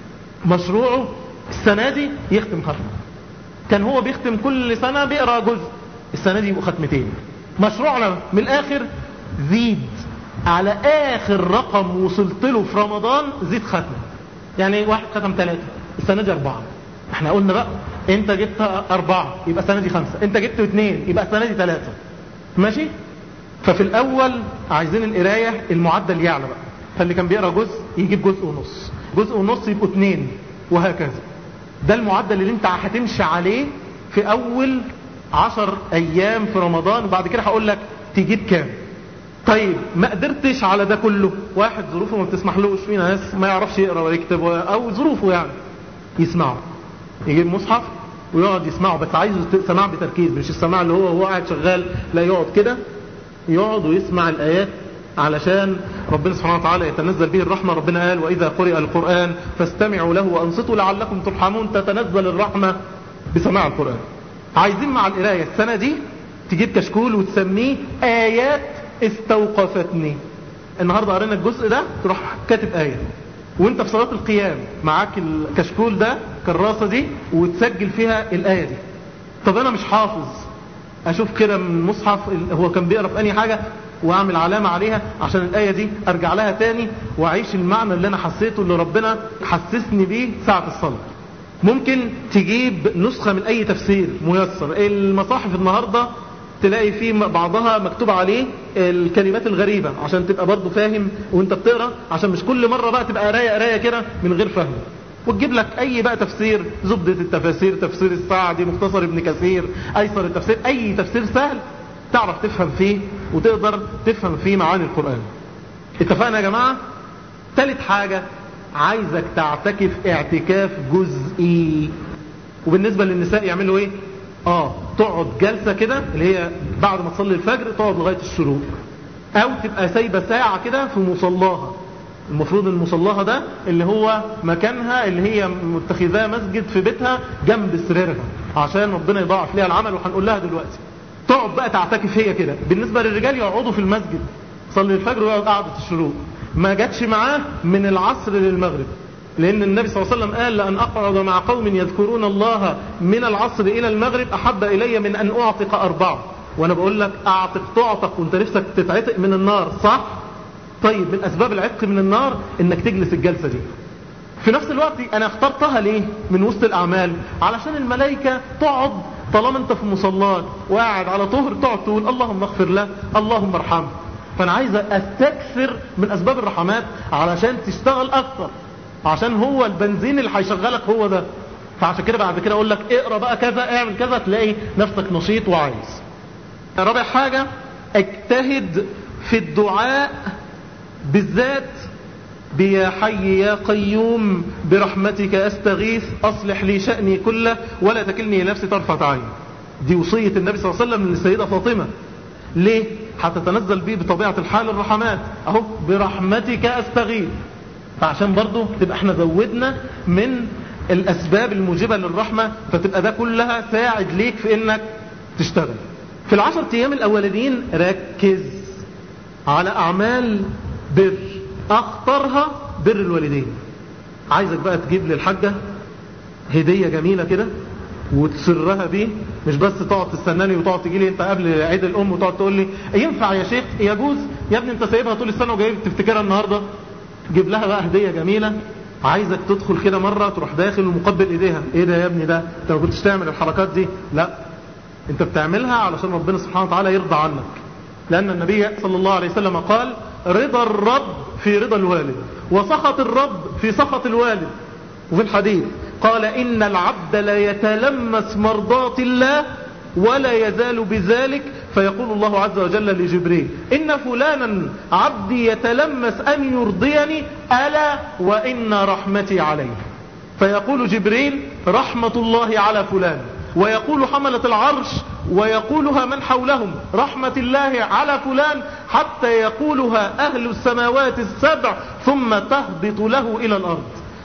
مشروعه السنة دي يختم ختمة. كان هو بيختم كل سنة بيقرأ جزء، السنة دي يبقوا ختمتين. مشروعنا من الآخر زيد على آخر رقم وصلت له في رمضان، زيد ختمة. يعني واحد ختم ثلاثة، السنة دي أربعة. احنا قلنا بقى انت جبت أربعة يبقى السنة دي خمسة، انت جبت اثنين يبقى السنة دي ثلاثة. ماشي؟ ففي الأول عايزين القراية المعدل يعلى بقى، فاللي كان بيقرأ جزء يجيب جزء ونص، جزء ونص يبقوا اثنين، وهكذا. ده المعدل اللي انت هتمشي عليه في أول عشر أيام في رمضان، وبعد كده هقول لك تجيب كام. طيب ما قدرتش على ده كله، واحد ظروفه ما بتسمحلوش، في ناس ما يعرفش يقرأ ولا يكتب أو ظروفه يعني، يسمعه، يجيب مصحف ويقعد يسمعه، بس عايزه سماع بتركيز، مش السماع اللي هو هو قاعد شغال، لا يقعد كده يقعد ويسمع الآيات علشان ربنا سبحانه وتعالى يتنزل به الرحمة. ربنا قال وإذا قرئ القرآن فاستمعوا له وأنصتوا لعلكم ترحمون، تتنزل الرحمة بسماع القرآن. عايزين مع القراية السنة دي تجيب كشكول وتسميه آيات استوقفتني. النهاردة قرينا الجزء ده، تروح كاتب آية وانت في صلاة القيام معاك الكشكول ده، كراسة دي، وتسجل فيها الآية دي. طب انا مش حافظ، اشوف كده من المصحف هو كان بيقرأ في أي حاجة واعمل علامة عليها عشان الآية دي ارجع لها تاني واعيش المعنى اللي انا حسيته اللي ربنا حسسني بيه ساعة الصلاة. ممكن تجيب نسخة من اي تفسير ميسر. المصاحف النهاردة تلاقي فيه بعضها مكتوب عليه الكلمات الغريبة عشان تبقى برضو فاهم وانت بتقرأ، عشان مش كل مرة بقى تبقى قراية قراية كده من غير فهم. وتجيب لك اي بقى تفسير، زبدة التفاسير، تفسير السعدي، مختصر ابن كثير، ايسر التفسير، اي تفسير سهل تعرف تفهم فيه وتقدر تفهم فيه معاني القرآن. اتفقنا يا جماعة؟ ثالث حاجة، عايزك تعتكف اعتكاف جزئي. وبالنسبة للنساء يعملوا ايه؟ اه تقعد جلسة كده اللي هي بعد ما تصلي الفجر تقعد لغاية الشروق، او تبقى سايبة ساعة كده في مصلاها. المفروض المصلاها ده اللي هو مكانها اللي هي متخذاه مسجد في بيتها جنب سريرها عشان ربنا يضاعف ليها العمل، وهنقول لها دلوقتي. تقعد بقى تعتكف هي كده. بالنسبة للرجال يقعدوا في المسجد صلي الفجر ويقعد قعدة الشروق. ما جاتش معاه من العصر للمغرب، لأن النبي صلى الله عليه وسلم قال لأن أقعد مع قوم يذكرون الله من العصر إلى المغرب أحب إلي من أن أعتق أربعة. وأنا بقول لك أعتق تعتق وانت نفسك تتعتق من النار، صح؟ طيب من أسباب العتق من النار إنك تجلس الجلسة دي. في نفس الوقت أنا اخترتها ليه من وسط الأعمال؟ علشان الملائكة تقعد طالما انت في مصلاك وقاعد على طهر تقعد تقول اللهم اغفر له اللهم ارحمه. فأنا عايز أستكثر من أسباب الرحمات علشان تشتغل أكثر، عشان هو البنزين اللي هيشغلك هو ده. فعشان كده بعد كده اقول لك اقرا بقى كذا، اعمل كذا، تلاقي نفسك نشيط وعايز. رابع حاجة، اجتهد في الدعاء بالذات بيا حي يا قيوم برحمتك استغيث اصلح لي شأني كله ولا تكلني نفسي طرفة عين. دي وصية النبي صلى الله عليه وسلم للسيدة فاطمة. ليه؟ هتتنزل بيه بطبيعة الحال الرحمات اهو برحمتك استغيث. فعشان برضو تبقى احنا زودنا من الاسباب الموجبة للرحمة، فتبقى ده كلها ساعد ليك في انك تشتغل. في العشر ايام الاولانيين ركز على اعمال بر، اخطرها بر الوالدين. عايزك بقى تجيب للحاجة هدية جميلة كده وتسرها بيه، مش بس تقعد تستناني وتقعد تجي لي انت قبل عيد الام وتقعد تقول لي ينفع يا شيخ يجوز يا ابني انت سايبها طول السنة وجاي تفتكرها النهاردة. جيب لها بقى هدية جميلة. عايزك تدخل كده مرة تروح داخل ومقبل ايديها. ايه ده يا ابني ده انت ما كنتش تعمل الحركات دي؟ لا، انت بتعملها علشان ربنا سبحانه وتعالى يرضى عنك، لان النبي صلى الله عليه وسلم قال رضا الرب في رضا الوالد وسخط الرب في سخط الوالد. وفي الحديث قال إن العبد لا يتلمس مرضات الله ولا يزال بذلك، فيقول الله عز وجل لجبريل إن فلانا عبدي يتلمس أن يرضيني ألا وإن رحمتي عليه. فيقول جبريل رحمة الله على فلان، ويقول حملة العرش ويقولها من حولهم رحمة الله على فلان، حتى يقولها أهل السماوات السبع ثم تهبط له إلى الأرض.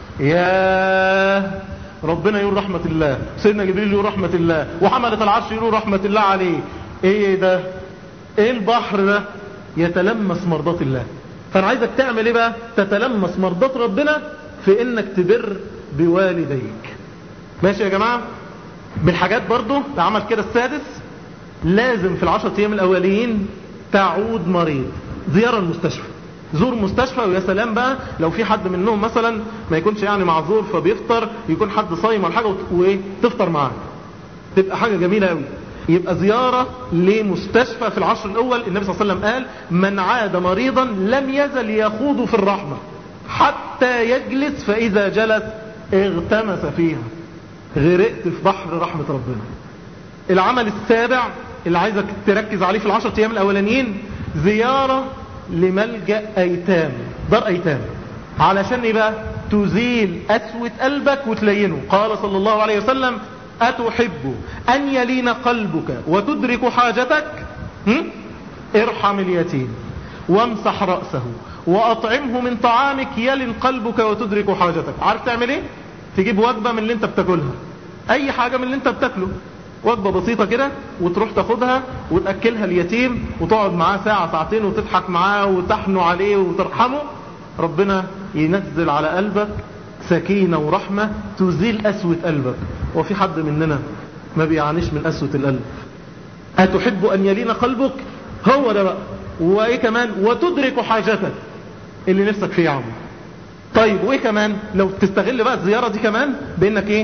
يا ربنا يقول رحمة الله، سيدنا جبريل يقول رحمة الله، وحملة العرش يقول رحمة الله عليه. ايه ده؟ ايه البحر ده؟ يتلمس مرضات الله. فانا عايزك تعمل ايه بقى؟ تتلمس مرضات ربنا في انك تبر بوالديك. ماشي يا جماعة؟ من الحاجات برضو العمل كده السادس، لازم في العشرة ايام الاوليين تعود مريض، زيارة المستشفى. زور مستشفى، ويا سلام بقى لو في حد منهم مثلا ما يكونش يعني معذور فبيفطر، يكون حد صايم ولا حاجه وايه تفطر معاه، تبقى حاجه جميله قوي. يبقى زياره لمستشفى في العشر الاول. النبي صلى الله عليه وسلم قال من عاد مريضا لم يزل يخوض في الرحمه حتى يجلس فاذا جلس اغتمس فيها. غرقت في بحر رحمه ربنا. العمل السابع اللي عايزك تركز عليه في العشر ايام الاولانيين، زياره لملجأ أيتام، دار أيتام، علشان ايه بقى؟ تزيل أسوة قلبك وتلينه. قال صلى الله عليه وسلم أتحب أن يلين قلبك وتدرك حاجتك؟ هم؟ ارحم اليتيم وامسح رأسه وأطعمه من طعامك يلين قلبك وتدرك حاجتك. عارف تعمل ايه؟ تجيب وجبة من اللي انت بتاكلها، أي حاجة من اللي انت بتاكله، وجبة بسيطة كده، وتروح تاخدها وتأكلها اليتيم وتقعد معاه ساعة ساعتين وتضحك معاه وتحنو عليه وترحمه. ربنا ينزل على قلبك سكينة ورحمة تزيل أسوة قلبك. وفي حد مننا ما بيعانيش من أسوة القلب؟ أتحب أن يلين قلبك؟ هو ده بقى. وإيه كمان؟ وتدرك حاجتك اللي نفسك فيه يا عم. طيب وإيه كمان؟ لو تستغل بقى الزيارة دي كمان بإنك إيه؟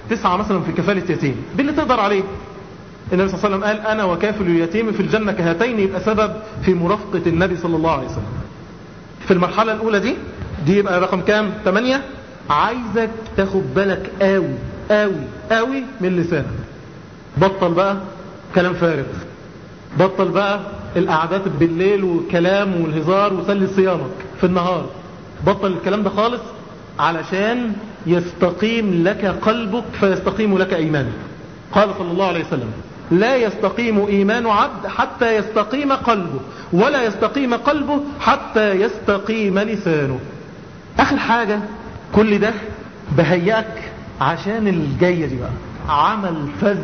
تسعى مثلا في كفالة يتيم باللي تقدر عليه. النبي صلى الله عليه وسلم قال أنا وكافل اليتيم في الجنة كهاتين، يبقى سبب في مرافقة النبي صلى الله عليه وسلم. في المرحلة الأولى دي دي يبقى رقم كام؟ ثمانية. عايزك تاخد بالك قوي قوي قوي من لسانك. بطل بقى كلام فارغ، بطل بقى القعدات بالليل والكلام والهزار وسلي صيامك في النهار. بطل الكلام ده خالص علشان يستقيم لك قلبك فيستقيم لك إيمانك. قال صلى الله عليه وسلم لا يستقيم إيمان عبد حتى يستقيم قلبه، ولا يستقيم قلبه حتى يستقيم لسانه. آخر حاجة كل ده بهيئك عشان الجاية دي بقى عمل فذ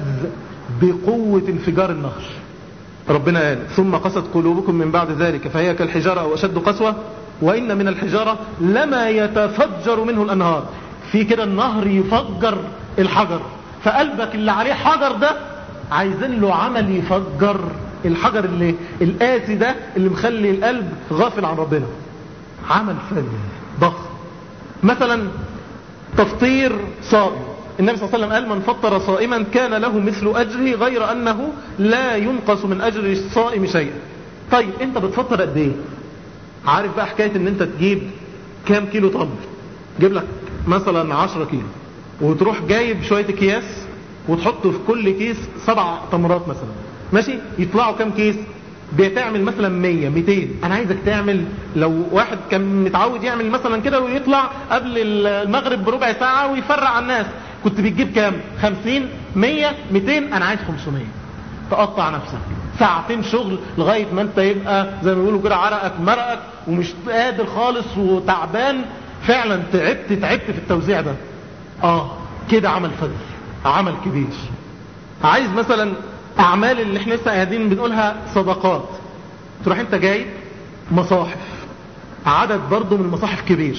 بقوة انفجار النهر. ربنا قال ثم قست قلوبكم من بعد ذلك فهي كالحجارة أو أشد قسوة وإن من الحجارة لما يتفجر منه الأنهار. في كده النهر يفجر الحجر، فقلبك اللي عليه حجر ده عايزين له عمل يفجر الحجر اللي القاسي ده اللي مخلي القلب غافل عن ربنا. عمل فذ ضخم. مثلا تفطير صائم، النبي صلى الله عليه وسلم قال من فطر صائما كان له مثل أجره غير أنه لا ينقص من أجر الصائم شيئا. طيب انت بتفطر قد ايه؟ عارف بقى حكاية ان انت تجيب كام كيلو تمر، جيب لك مثلا عشرة كيلو وتروح جايب شوية اكياس وتحط في كل كيس سبع تمرات مثلا، ماشي؟ يطلعوا كام كيس؟ بتعمل مثلا مية ميتين. انا عايزك تعمل، لو واحد كان متعود يعمل مثلا كده ويطلع قبل المغرب بربع ساعة ويفرع على الناس، كنت بتجيب كام؟ خمسين مية ميتين. انا عايز خمسمية. تقطع نفسك ساعتين شغل لغاية ما انت يبقى زي ما بيقولوا كده عرقك مرقك ومش قادر خالص وتعبان فعلا، تعبت تعبت في التوزيع ده. اه كده عمل فذ، عمل كبير. عايز مثلا اعمال اللي احنا لسه قاعدين بنقولها صدقات، تروح انت جايب مصاحف، عدد برضو من المصاحف كبير،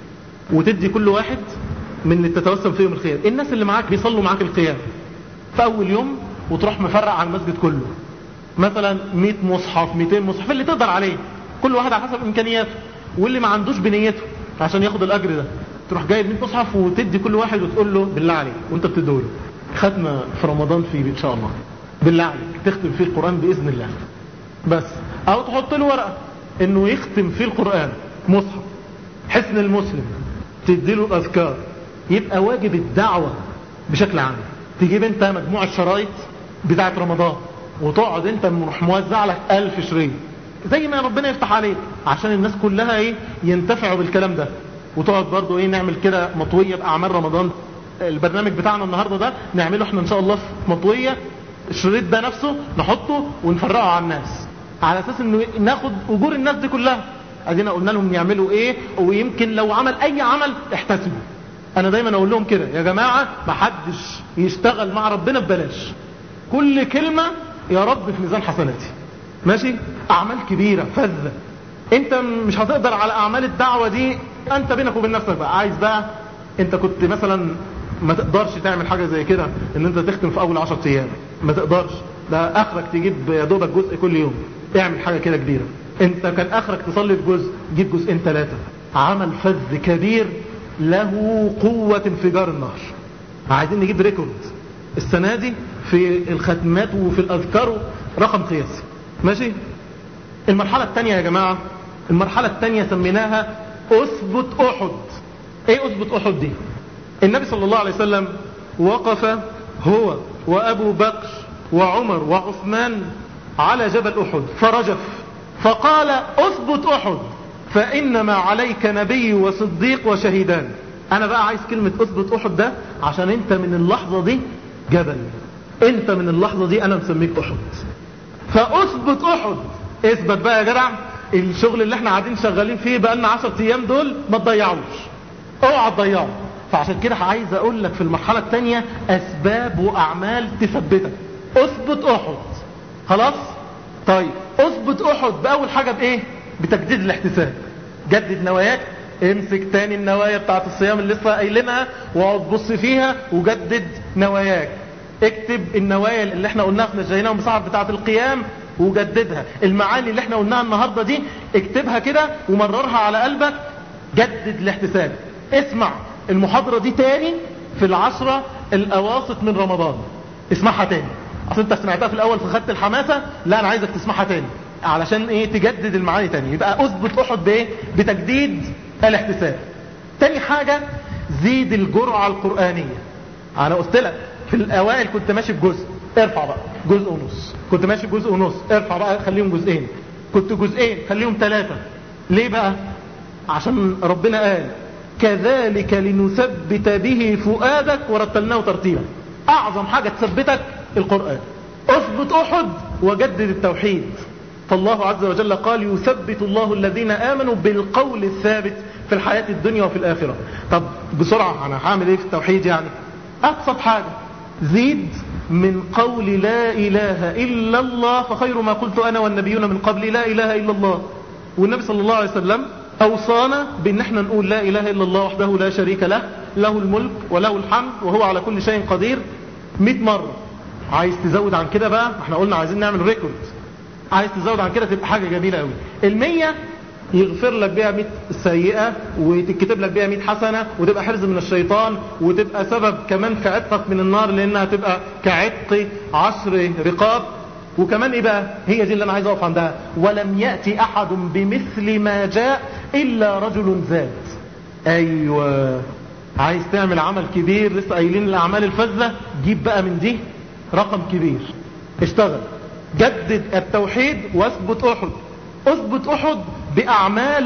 وتدي كل واحد من اللي تتوسم فيهم الخير. الناس اللي معاك بيصلوا معاك القيام في اول يوم، وتروح مفرع على المسجد كله مثلا مية مصحف ميتين مصحف اللي تقدر عليه، كل واحد على حسب امكانياته، واللي ما عندوش بنيته عشان ياخد الاجر ده تروح جايب مية مصحف وتدي كل واحد وتقول له بالله عليك وانت بتدوله ختمه في رمضان فيه ان شاء الله، بالله عليك تختم فيه القرآن بإذن الله بس. او تحط له ورقة انه يختم فيه القرآن، مصحف حسن المسلم، تدي له الاذكار. يبقى واجب الدعوة بشكل عام. تجيب انت مجموعة شرايط بتاعت رمضان وتقعد انت مروح موزع لك ألف شريط زي ما ربنا يفتح عليك عشان الناس كلها ايه ينتفعوا بالكلام ده. وتقعد برضو ايه نعمل كده مطوية بأعمال رمضان. البرنامج بتاعنا النهاردة ده نعمله احنا ان شاء الله في مطوية، الشريط ده نفسه نحطه ونفرقه على الناس على اساس انه ناخد اجور الناس دي كلها. ادينا قلنا لهم يعملوا ايه، ويمكن لو عمل اي عمل احتسبوا. انا دايما اقول لهم كده يا جماعة ما حدش يشتغل مع ربنا ببلاش، كل كلمة يا رب في ميزان حسناتي، ماشي؟ اعمال كبيرة فذة. انت مش هتقدر على اعمال الدعوة دي، انت بينك وبين نفسك بقى. عايز بقى انت كنت مثلا ما تقدرش تعمل حاجة زي كده ان انت تختم في اول عشر ايام، ما تقدرش، ده اخرك تجيب يا دوبك جزء كل يوم. اعمل حاجة كده كبيرة. انت كان اخرك تصلي في جزء، جيب جزئين ثلاثة. عمل فذ كبير له قوة انفجار النهر. عايزين نجيب ريكورد السنة دي في الختمات وفي الاذكار رقم قياسي، ماشي؟ المرحلة الثانية يا جماعة، المرحلة الثانية سميناها اثبت احد. ايه اثبت احد دي؟ النبي صلى الله عليه وسلم وقف هو وابو بكر وعمر وعثمان على جبل احد فرجف فقال اثبت احد فانما عليك نبي وصديق وشهيدان. انا بقى عايز كلمة اثبت احد ده عشان انت من اللحظة دي جبل، انت من اللحظة دي انا مسميك احد. فاثبت احد، اثبت بقى يا جدع. الشغل اللي احنا قاعدين شغالين فيه بقالنا عشر ايام دول ما تضيعوش، اوعى تضيعه. فعشان كده عايز اقول لك في المرحلة الثانية اسباب واعمال تثبتك. اثبت احد خلاص. طيب اثبت احد باول حاجة بايه؟ بتجديد الاحتساب. جدد نواياك، امسك تاني النوايا بتاعت الصيام اللي لسه قايلينها واقعد بص فيها وجدد نواياك. اكتب النوايا اللي احنا قلناها في نجيناهم بصحف بتاعت القيام وجددها. المعاني اللي احنا قلناها النهاردة دي اكتبها كده ومررها على قلبك. جدد الاحتساب. اسمع المحاضرة دي تاني في العشرة الأواسط من رمضان، اسمعها تاني. اصل انت سمعتها في الاول فخدت الحماسة، لا انا عايزك تسمعها تاني علشان ايه؟ تجدد المعاني تاني. يبقى اثبت احد بايه؟ بتجديد الاحتساب. تاني حاجة زيد الجرعة القرآنية. انا قلت لك في الاوائل كنت ماشي بجزء، ارفع بقى جزء ونص. كنت ماشي بجزء ونص، ارفع بقى خليهم جزئين. كنت جزئين خليهم ثلاثة. ليه بقى؟ عشان ربنا قال كذلك لنثبت به فؤادك ورتلناه ترتيلا. اعظم حاجة تثبتك القرآن. اثبت احد وجدد التوحيد. فالله عز وجل قال يثبت الله الذين آمنوا بالقول الثابت في الحياة الدنيا وفي الآخرة. طب بسرعة انا هعمل ايه في التوحيد؟ يعني ابسط حاجة زيد من قول لا اله الا الله، فخير ما قلت انا والنبيون من قبل لا اله الا الله. والنبي صلى الله عليه وسلم اوصانا بان احنا نقول لا اله الا الله وحده لا شريك له، له الملك وله الحمد وهو على كل شيء قدير، مئة مرة. عايز تزود عن كده بقى؟ احنا قلنا عايزين نعمل ريكورد. عايز تزود عن كده تبقى حاجة جميلة قوي. المية يغفر لك بيها مئة سيئة وتكتب لك بيها مئة حسنة، وتبقى حرز من الشيطان، وتبقى سبب كمان في عتقك من النار، لانها تبقى كعتق عشر رقاب. وكمان ايه بقى؟ هي دي اللي انا عايز اقف عندها. ولم يأتي احد بمثل ما جاء الا رجل زاد. ايوه، عايز تعمل عمل كبير، لسه قايلين الاعمال الفذة، جيب بقى من دي رقم كبير. اشتغل، جدد التوحيد واثبت احد. اثبت احد باعمال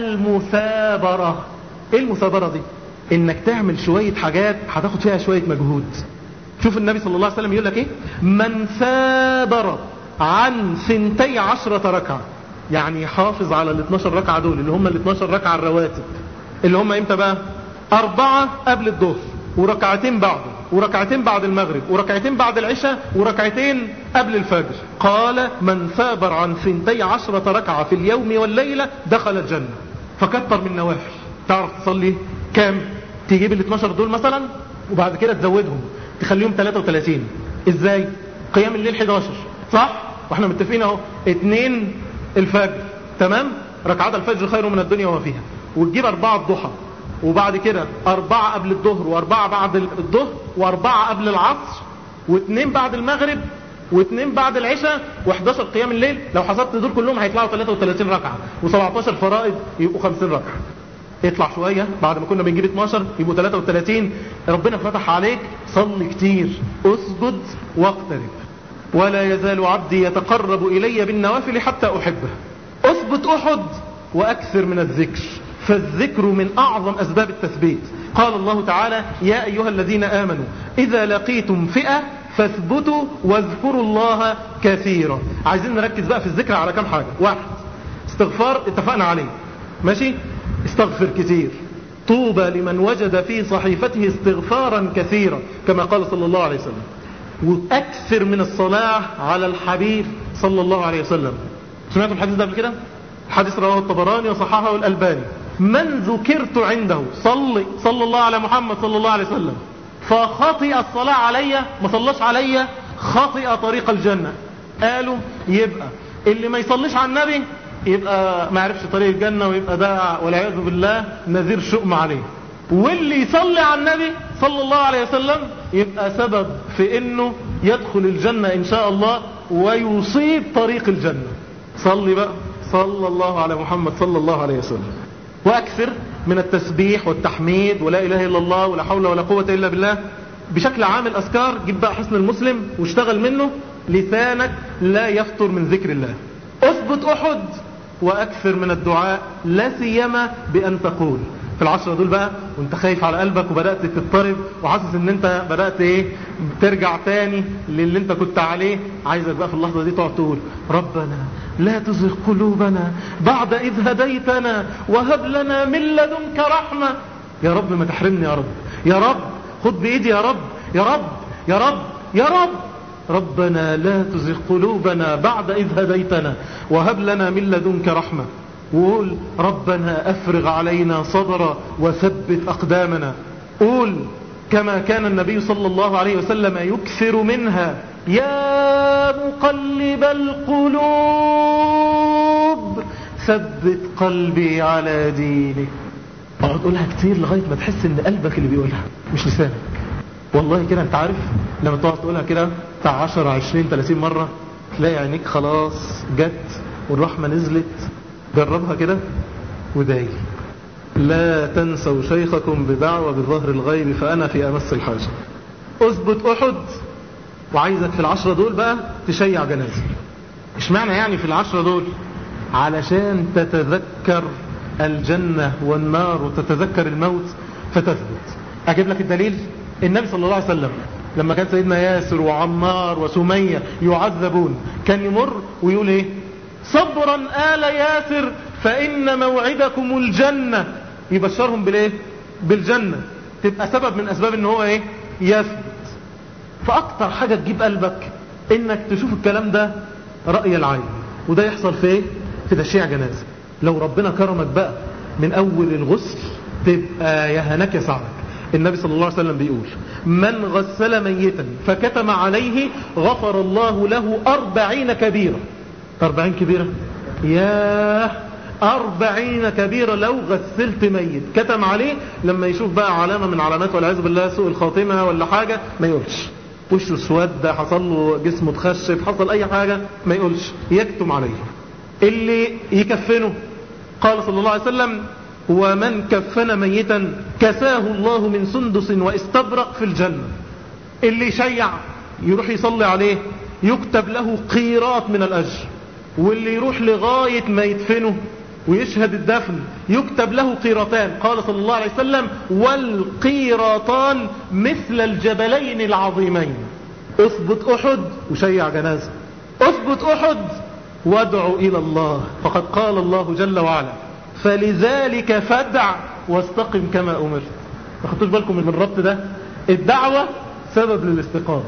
المثابرة. ايه المثابرة دي؟ انك تعمل شوية حاجات هتاخد فيها شوية مجهود. شوف النبي صلى الله عليه وسلم يقول لك ايه؟ من ثابر عن ثنتي عشرة ركعة، يعني حافظ على ال اثناشر ركعة دول اللي هم ال اثناشر ركعة الرواتب، اللي هم امتى بقى؟ اربعة قبل الظهر، وركعتين بعده، وركعتين بعد المغرب، وركعتين بعد العشاء، وركعتين قبل الفجر. قال من ثابر عن ثنتي عشرة ركعة في اليوم والليلة دخل الجنة. فكتر من نوافل. تعرف تصلي كام؟ تجيب ال اثناشر دول مثلا وبعد كده تزودهم تخليهم ثلاثة وثلاثين. ازاي؟ قيام الليل حداشر، صح؟ واحنا متفقين اهو اتنين الفجر، تمام؟ ركعات الفجر خير من الدنيا وما فيها. وتجيب اربعة الضحى، وبعد كده اربعة قبل الظهر، واربعة بعد الظهر، واربعة قبل العصر، واثنين بعد المغرب، واثنين بعد العشاء، وحداشر قيام الليل. لو حسبت دول كلهم هيطلعوا ثلاثة وثلاثين ركعة، وسبعتاشر فرائض يبقوا خمسين ركعة. اطلع شوية بعد ما كنا بنجيب اتناشر يبقوا ثلاثة وثلاثين. ربنا فتح عليك. صل كتير، اسجد واقترب. ولا يزال عبدي يتقرب الي بالنوافل حتى احبه. اثبت احد واكثر من الذكر، فالذكر من اعظم اسباب التثبيت. قال الله تعالى يا ايها الذين امنوا اذا لقيتم فئة فاثبتوا واذكروا الله كثيرا. عايزين نركز بقى في الذكر على كم حاجة. واحد، استغفار، اتفقنا عليه، ماشي؟ استغفر كثير. طوبى لمن وجد في صحيفته استغفارا كثيرا كما قال صلى الله عليه وسلم. واكثر من الصلاة على الحبيب صلى الله عليه وسلم. سمعتوا الحديث ده قبل كده؟ الحديث رواه الطبراني وصححه الألباني. من ذكرت عنده صلي صلى الله على محمد صلى الله عليه وسلم فخطئ الصلاة علي، ما صلاش علي، خطئ طريق الجنة. قالوا يبقى اللي ما يصليش على النبي يبقى ما عرفش طريق الجنة، ويبقى ده والعياذ بالله نذير شؤم عليه. واللي يصلي على النبي صلى الله عليه وسلم يبقى سبب في انه يدخل الجنة ان شاء الله ويصيب طريق الجنة. صلي بقى صلى الله على محمد صلى الله عليه وسلم. واكثر من التسبيح والتحميد ولا اله الا الله ولا حول ولا قوة الا بالله. بشكل عام الاذكار، جيب بقى حسن المسلم واشتغل منه. لسانك لا يفطر من ذكر الله. اثبت احد واكثر من الدعاء، لا سيما بان تقول في العشرة دول بقى وانت خايف على قلبك وبدأت تضطرب وحاسس ان انت بدأت ايه ترجع تاني للي انت كنت عليه. عايزك بقى في اللحظة دي تقعد تقول ربنا لا تزغ قلوبنا بعد اذ هديتنا وهب لنا من لدنك رحمة. يا رب ما تحرمني، يا رب يا رب خد بايدي، يا رب يا رب يا رب يا رب. ربنا لا تزغ قلوبنا بعد اذ هديتنا وهب لنا من لدنك رحمة. وقول ربنا افرغ علينا صبرا وثبت اقدامنا. قول كما كان النبي صلى الله عليه وسلم يكثر منها يا مقلب القلوب ثبت قلبي على دينك. اقعد قولها كتير لغاية ما تحس ان قلبك اللي بيقولها مش لسانك. والله كده انت عارف لما تقعد تقولها كده بتاع عشرة عشرين ثلاثين مرة تلاقي عينيك خلاص جت والرحمة نزلت. جربها كده وداي. لا تنسوا شيخكم بدعوة بظهر الغيب فأنا في أمس الحاجة. أثبت أحد. وعايزك في العشرة دول بقى تشيع جنازة. اشمعنى يعني في العشرة دول؟ علشان تتذكر الجنة والنار وتتذكر الموت فتثبت. أجيب لك الدليل. النبي صلى الله عليه وسلم لما كان سيدنا ياسر وعمار وسمية يعذبون كان يمر ويقول ايه؟ صبرا آل ياسر فإن موعدكم الجنة. يبشرهم بالايه؟ بالجنة. تبقى سبب من أسباب ان هو ايه؟ يثبت. فأكتر حاجة تجيب قلبك انك تشوف الكلام ده رأي العين. وده يحصل في ايه؟ في تشييع جنازة. لو ربنا كرمك بقى من أول الغسل تبقى يا هناك يا سعدك. النبي صلى الله عليه وسلم بيقول من غسل ميتا فكتم عليه غفر الله له أربعين كبيرة. أربعين كبيرة؟ ياه أربعين كبيرة لو غسلت ميت كتم عليه. لما يشوف بقى علامة من علامات والعياذ بالله سوء الخاتمة ولا حاجة ما يقولش. وشه اسود، حصل له جسمه تخشب، حصل أي حاجة ما يقولش، يكتم عليه. اللي يكفنه قال صلى الله عليه وسلم ومن كفن ميتا كساه الله من سندس واستبرق في الجنة. اللي يشيع يروح يصلي عليه يكتب له قيراط من الأجر. واللي يروح لغاية ما يدفنه ويشهد الدفن يكتب له قيراطان. قال صلى الله عليه وسلم والقيراطان مثل الجبلين العظيمين. اثبت أحد وشيع جنازة. اثبت أحد وادعو إلى الله فقد قال الله جل وعلا فلذلك فادع واستقم كما أمرت. ما خدتوش بالكم من الربط ده؟ الدعوة سبب للاستقامة.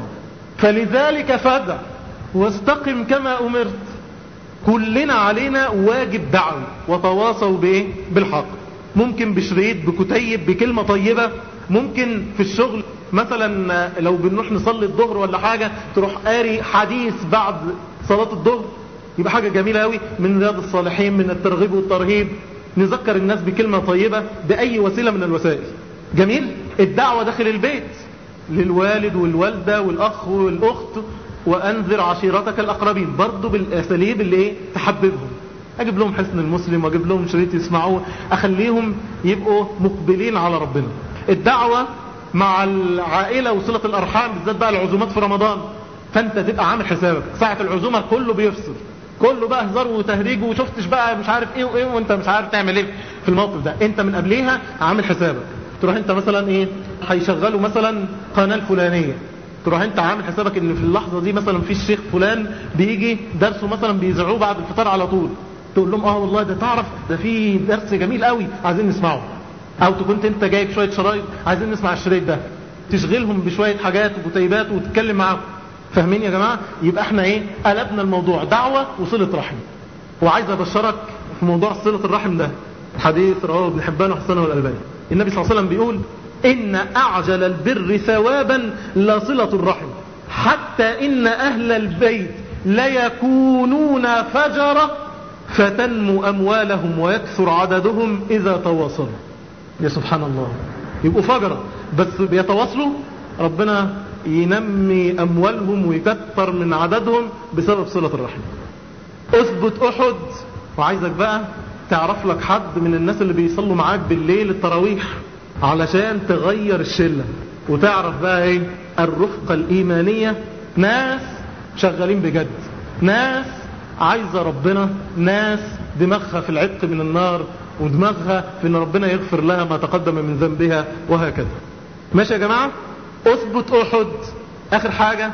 فلذلك فادع واستقم كما أمرت. كلنا علينا واجب دعوة وتواصوا بايه؟ بالحق. ممكن بشريط، بكتيب، بكلمة طيبة. ممكن في الشغل مثلا لو بنروح نصلي الظهر ولا حاجة تروح قاري حديث بعد صلاة الظهر يبقى حاجة جميلة قوي من رياض الصالحين، من الترغيب والترهيب. نذكر الناس بكلمة طيبة بأي وسيلة من الوسائل. جميل. الدعوة داخل البيت للوالد والوالدة والأخ والأخت وأنذر عشيرتك الأقربين برضو بالأساليب اللي ايه؟ تحببهم. أجيب لهم حسن المسلم وأجيب لهم شريط يسمعوه، أخليهم يبقوا مقبلين على ربنا. الدعوة مع العائلة وصلة الأرحام بالذات بقى العزومات في رمضان. فأنت تبقى عامل حسابك ساعة العزومة كله بيفصل، كله بقى هزار وتهريج وشفتش بقى مش عارف ايه وايه وانت مش عارف تعمل ايه في الموقف ده. انت من قبليها عامل حسابك. تروح انت مثلا ايه؟ هيشغلوا مثلا قناة الفلانية، تروح انت عامل حسابك ان في اللحظة دي مثلا في الشيخ فلان بيجي درسه مثلا بيذاعوه بعد الفطار على طول. تقول لهم اه والله ده تعرف ده في درس جميل قوي عايزين نسمعه. او تكون انت جايب شوية شرايط عايزين نسمع الشريط ده. تشغلهم بشوية حاجات وكتيبات وتتكلم معاهم. فاهمين يا جماعة؟ يبقى احنا ايه؟ قلبنا الموضوع دعوة وصلة رحم. وعايز ابشرك في موضوع صلة الرحم ده حديث رواه ابن حبان وحسنه الألباني. النبي صلى الله عليه وسلم بيقول إن أعجل البر ثوابا لصلة الرحم حتى إن أهل البيت ليكونون فجرة فتنمو أموالهم ويكثر عددهم إذا تواصلوا. يا سبحان الله، يبقوا فجرة بس بيتواصلوا ربنا ينمي أموالهم ويكثر من عددهم بسبب صلة الرحم. اثبت أحد. وعايزك بقى تعرف لك حد من الناس اللي بيصلوا معاك بالليل التراويح علشان تغير الشلة وتعرف بقى ايه؟ الرفقة الإيمانية. ناس شغالين بجد، ناس عايزة ربنا، ناس دماغها في العتق من النار ودماغها في ان ربنا يغفر لها ما تقدم من ذنبها وهكذا. ماشي يا جماعة؟ اثبت أحد. آخر حاجة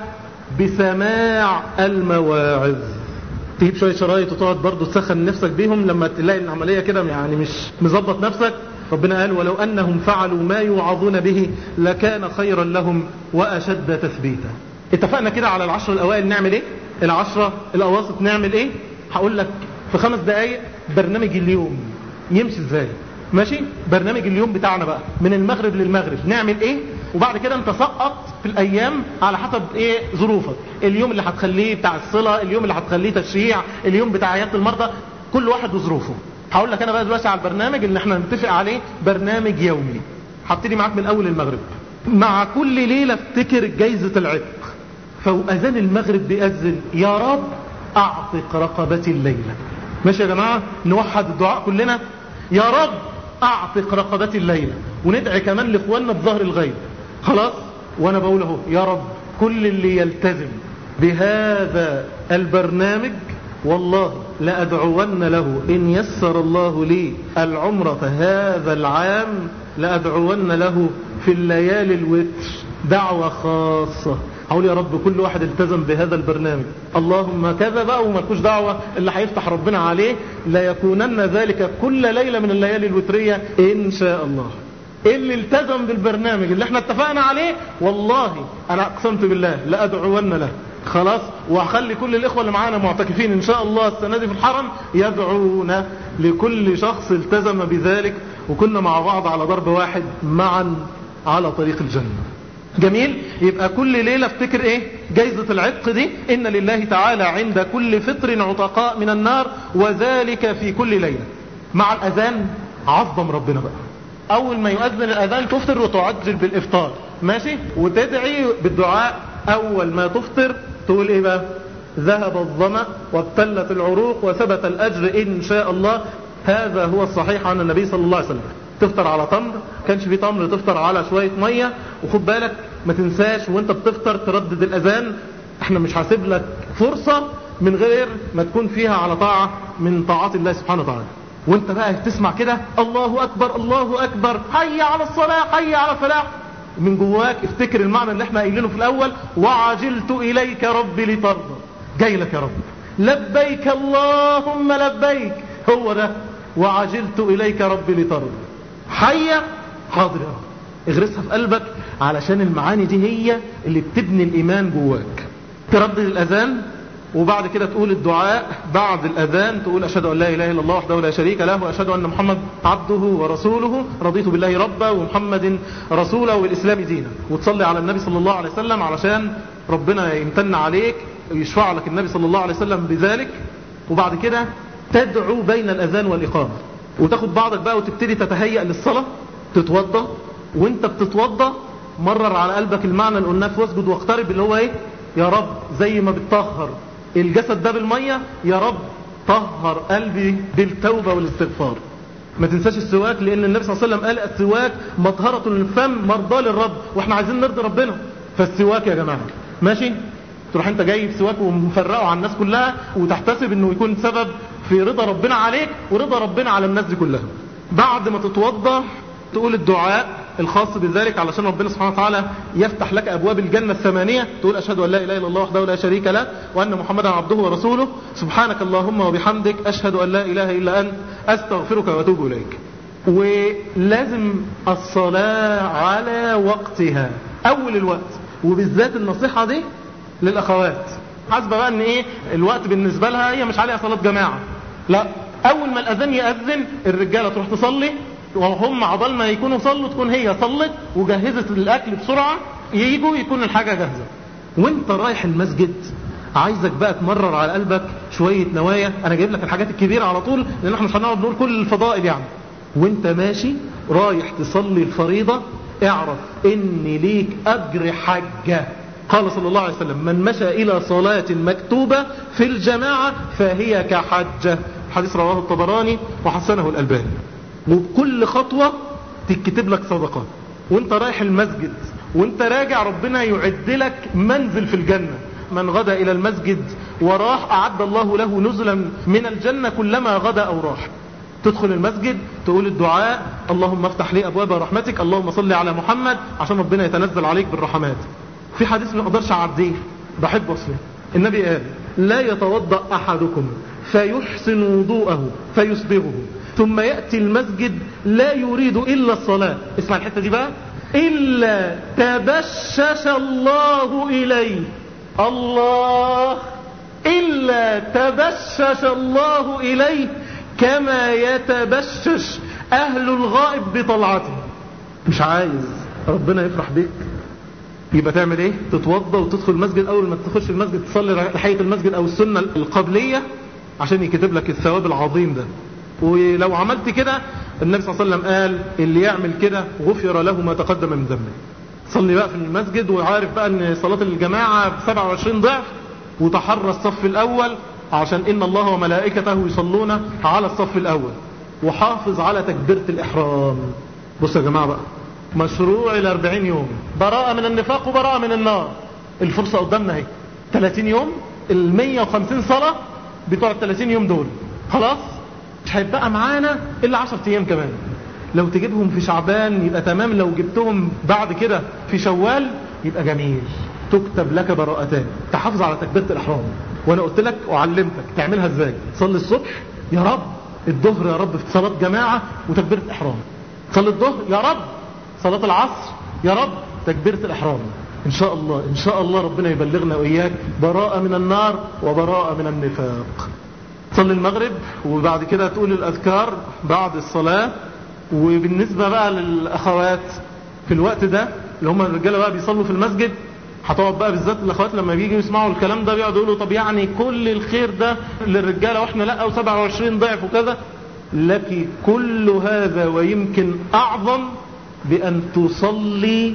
بسماع المواعظ. تجيب شوية شرايط وتقعد برضو تسخن نفسك بيهم لما تلاقي العملية كده يعني مش مظبط نفسك. ربنا قال ولو أنهم فعلوا ما يوعظون به لكان خيرا لهم وأشد تثبيتا. اتفقنا كده على العشر الأوائل نعمل ايه؟ العشرة الأواسط نعمل ايه؟ هقول لك في خمس دقايق برنامج اليوم يمشي ازاي. ماشي؟ برنامج اليوم بتاعنا بقى من المغرب للمغرب نعمل ايه؟ وبعد كده انت سقط في الايام على حسب ايه ظروفك. اليوم اللي هتخليه بتاع الصلة، اليوم اللي هتخليه تشريع، اليوم بتاع عيادة المرضى، كل واحد وظروفه. هقول لك انا بقى دلوقتي على البرنامج اللي احنا نتفق عليه، برنامج يومي. هبتدي معاك من اول المغرب. مع كل ليلة افتكر جايزة العتق. فأذان المغرب بيأذن يا رب أعتق رقبتي الليلة. ماشي يا جماعة، نوحد الدعاء كلنا، يا رب أعتق رقبتي الليلة، وندعي كمان لإخواننا بظهر الغيب. خلاص، وأنا بقول اهو يا رب كل اللي يلتزم بهذا البرنامج والله لأدعون له إن يسر الله لي العمرة هذا العام، لأدعون له في الليالي الوتر دعوة خاصة. هقول يا رب كل واحد التزم بهذا البرنامج اللهم كذا بقى، وما تكونش دعوة اللي هيفتح ربنا عليه لا يكونن ذلك كل ليلة من الليالي الوترية إن شاء الله. اللي التزم بالبرنامج اللي احنا اتفقنا عليه والله أنا أقسمت بالله لأدعون له. خلاص، وهخلي كل الإخوة اللي معانا معتكفين إن شاء الله السنة دي في الحرم يدعون لكل شخص التزم بذلك، وكنا مع بعض على ضرب واحد معا على طريق الجنة. جميل. يبقى كل ليلة افتكر ايه جايزة العتق دي، إن لله تعالى عند كل فطر عتقاء من النار، وذلك في كل ليلة. مع الأذان عظم ربنا بقى، أول ما يؤذن الأذان تفطر وتعجل بالإفطار، ماشي، وتدعي بالدعاء أول ما تفطر تقول إيه بقى؟ ذهب الظمأ وابتلت العروق وثبت الأجر إن شاء الله. هذا هو الصحيح عن النبي صلى الله عليه وسلم. تفطر على تمر، كانش في تمر تفطر على شوية مية، وخد بالك ما تنساش وانت بتفطر تردد الأذان. احنا مش هسيب لك فرصة من غير ما تكون فيها على طاعة من طاعات الله سبحانه وتعالى. وانت بقى تسمع كده الله أكبر الله أكبر حي على الصلاة حي على الفلاح، من جواك افتكر المعنى اللي احنا قايلينه في الأول، وعجلت إليك ربي لترضى. جاي لك يا رب، لبيك اللهم لبيك، هو ده وعجلت إليك ربي لترضى. حية حاضر يا رب، اغرسها في قلبك علشان المعاني دي هي اللي بتبني الإيمان جواك. تردد الأذان، وبعد كده تقول الدعاء بعد الأذان، تقول أشهد أن لا إله إلا الله وحده لا شريك له، وأشهد أن محمد عبده ورسوله، رضيت بالله ربا ومحمد رسولا والإسلام دينا، وتصلي على النبي صلى الله عليه وسلم علشان ربنا يمتن عليك ويشفع لك النبي صلى الله عليه وسلم بذلك. وبعد كده تدعو بين الأذان والإقامة، وتاخد بعضك بقى وتبتدي تتهيأ للصلاة، تتوضى، وانت بتتوضى مرر على قلبك المعنى اللي قلناه في واسجد واقترب، اللي هو ايه؟ يا رب زي ما بتطهر الجسد ده بالمية، يا رب طهر قلبي بالتوبة والاستغفار. ما تنساش السواك، لان النبي صلى الله عليه وسلم قال السواك مطهرة للفم مرضى للرب، واحنا عايزين نرضي ربنا. فالسواك يا جماعة ماشي، تروح انت جايب سواك ومفرقه على الناس كلها، وتحتسب انه يكون سبب في رضا ربنا عليك ورضا ربنا على الناس دي كلها. بعد ما تتوضى تقول الدعاء الخاص بذلك علشان ربنا سبحانه وتعالى يفتح لك أبواب الجنة الثمانية. تقول أشهد أن لا إله إلا الله وحده لا شريك له، وأن محمدا عبده ورسوله، سبحانك اللهم وبحمدك أشهد أن لا إله إلا أنت أستغفرك وأتوب إليك. ولازم الصلاة على وقتها أول الوقت، وبالذات النصيحة دي للأخوات، حاسبة بقى أن إيه الوقت بالنسبة لها هي مش عليها صلاة جماعة، لا، أول ما الأذان يأذن الرجالة تروح تصلي، وهم عضل ما يكونوا صلوا تكون هي صلت وجهزت الأكل بسرعة، ييجوا يكون الحاجة جاهزة. وانت رايح المسجد عايزك بقى تمرر على قلبك شوية نوايا. انا جايب لك الحاجات الكبيرة على طول لان احنا مش هنقعد نقول كل الفضائل يعني. وانت ماشي رايح تصلي الفريضة اعرف ان ليك اجر حجة. قال صلى الله عليه وسلم من مشى الى صلاة مكتوبة في الجماعة فهي كحجة، حديث رواه الطبراني وحسنه الألباني. وبكل خطوة تكتب لك صدقة، وانت رايح المسجد وانت راجع ربنا يعد لك منزل في الجنة. من غدا الى المسجد وراح اعد الله له نزلا من الجنة كلما غدا او راح. تدخل المسجد تقول الدعاء اللهم افتح لي ابواب رحمتك، اللهم صل على محمد، عشان ربنا يتنزل عليك بالرحمات. في حديث ما اقدرش اعديه بحب اصله، النبي قال لا يتوضأ احدكم فيحسن وضوءه فيسبغه ثم يأتي المسجد لا يريد إلا الصلاة، اسمع الحتة دي بقى، إلا تبشش الله إليه، الله إلا تبشش الله إليه كما يتبشش أهل الغائب بطلعته. مش عايز ربنا يفرح بيك، يبقى تعمل ايه؟ تتوضى وتدخل المسجد. اول ما تخش المسجد تصلي تحية المسجد او السنة القبلية عشان يكتب لك الثواب العظيم ده. ولو عملت كده النبي صلى الله عليه وسلم قال اللي يعمل كده غفر له ما تقدم من ذنبه. صلي بقى في المسجد وعارف بقى ان صلاة الجماعة ب سبعة وعشرين ضعف، وتحرى الصف الاول عشان ان الله وملائكته يصلون على الصف الاول، وحافظ على تكبيرة الاحرام. بص يا جماعة بقى، مشروع الاربعين يوم براءة من النفاق وبراءة من النار. الفرصة قدامنا اهي، ثلاثين يوم، المية وخمسين صلاة بتوع الثلاثين يوم دول خلاص مش هيبقى معانا الا عشر ايام كمان. لو تجيبهم في شعبان يبقى تمام، لو جبتهم بعد كده في شوال يبقى جميل. تكتب لك براءتان، تحافظ على تكبيرة الاحرام. وانا قلت لك وعلمتك تعملها ازاي. صلي الصبح يا رب، الظهر يا رب في صلاة جماعة وتكبيرة احرام، صلي الظهر يا رب، صلاة العصر يا رب تكبيرة الاحرام. ان شاء الله ان شاء الله ربنا يبلغنا واياك براءة من النار وبراءة من النفاق. صلي المغرب وبعد كده تقول الاذكار بعد الصلاة. وبالنسبة بقى للاخوات في الوقت ده اللي هم الرجالة بقى بيصلوا في المسجد، هتقعد بقى بالذات الاخوات لما بيجي يسمعوا الكلام ده بيقعدوا يقولوا طب يعني كل الخير ده للرجالة واحنا لا، او سبعة وعشرين ضعف وكذا. لك كل هذا ويمكن اعظم بان تصلي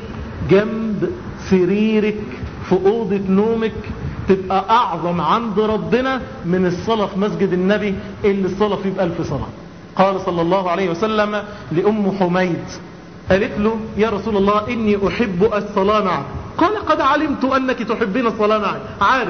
جنب سريرك في اوضة نومك، تبقى اعظم عند ربنا من الصلاة في مسجد النبي اللي الصلاة فيه بألف صلاة. قال صلى الله عليه وسلم لأم حميد، قالت له يا رسول الله إني أحب الصلاة معك. قال قد علمت أنك تحبين الصلاة معي، عارف.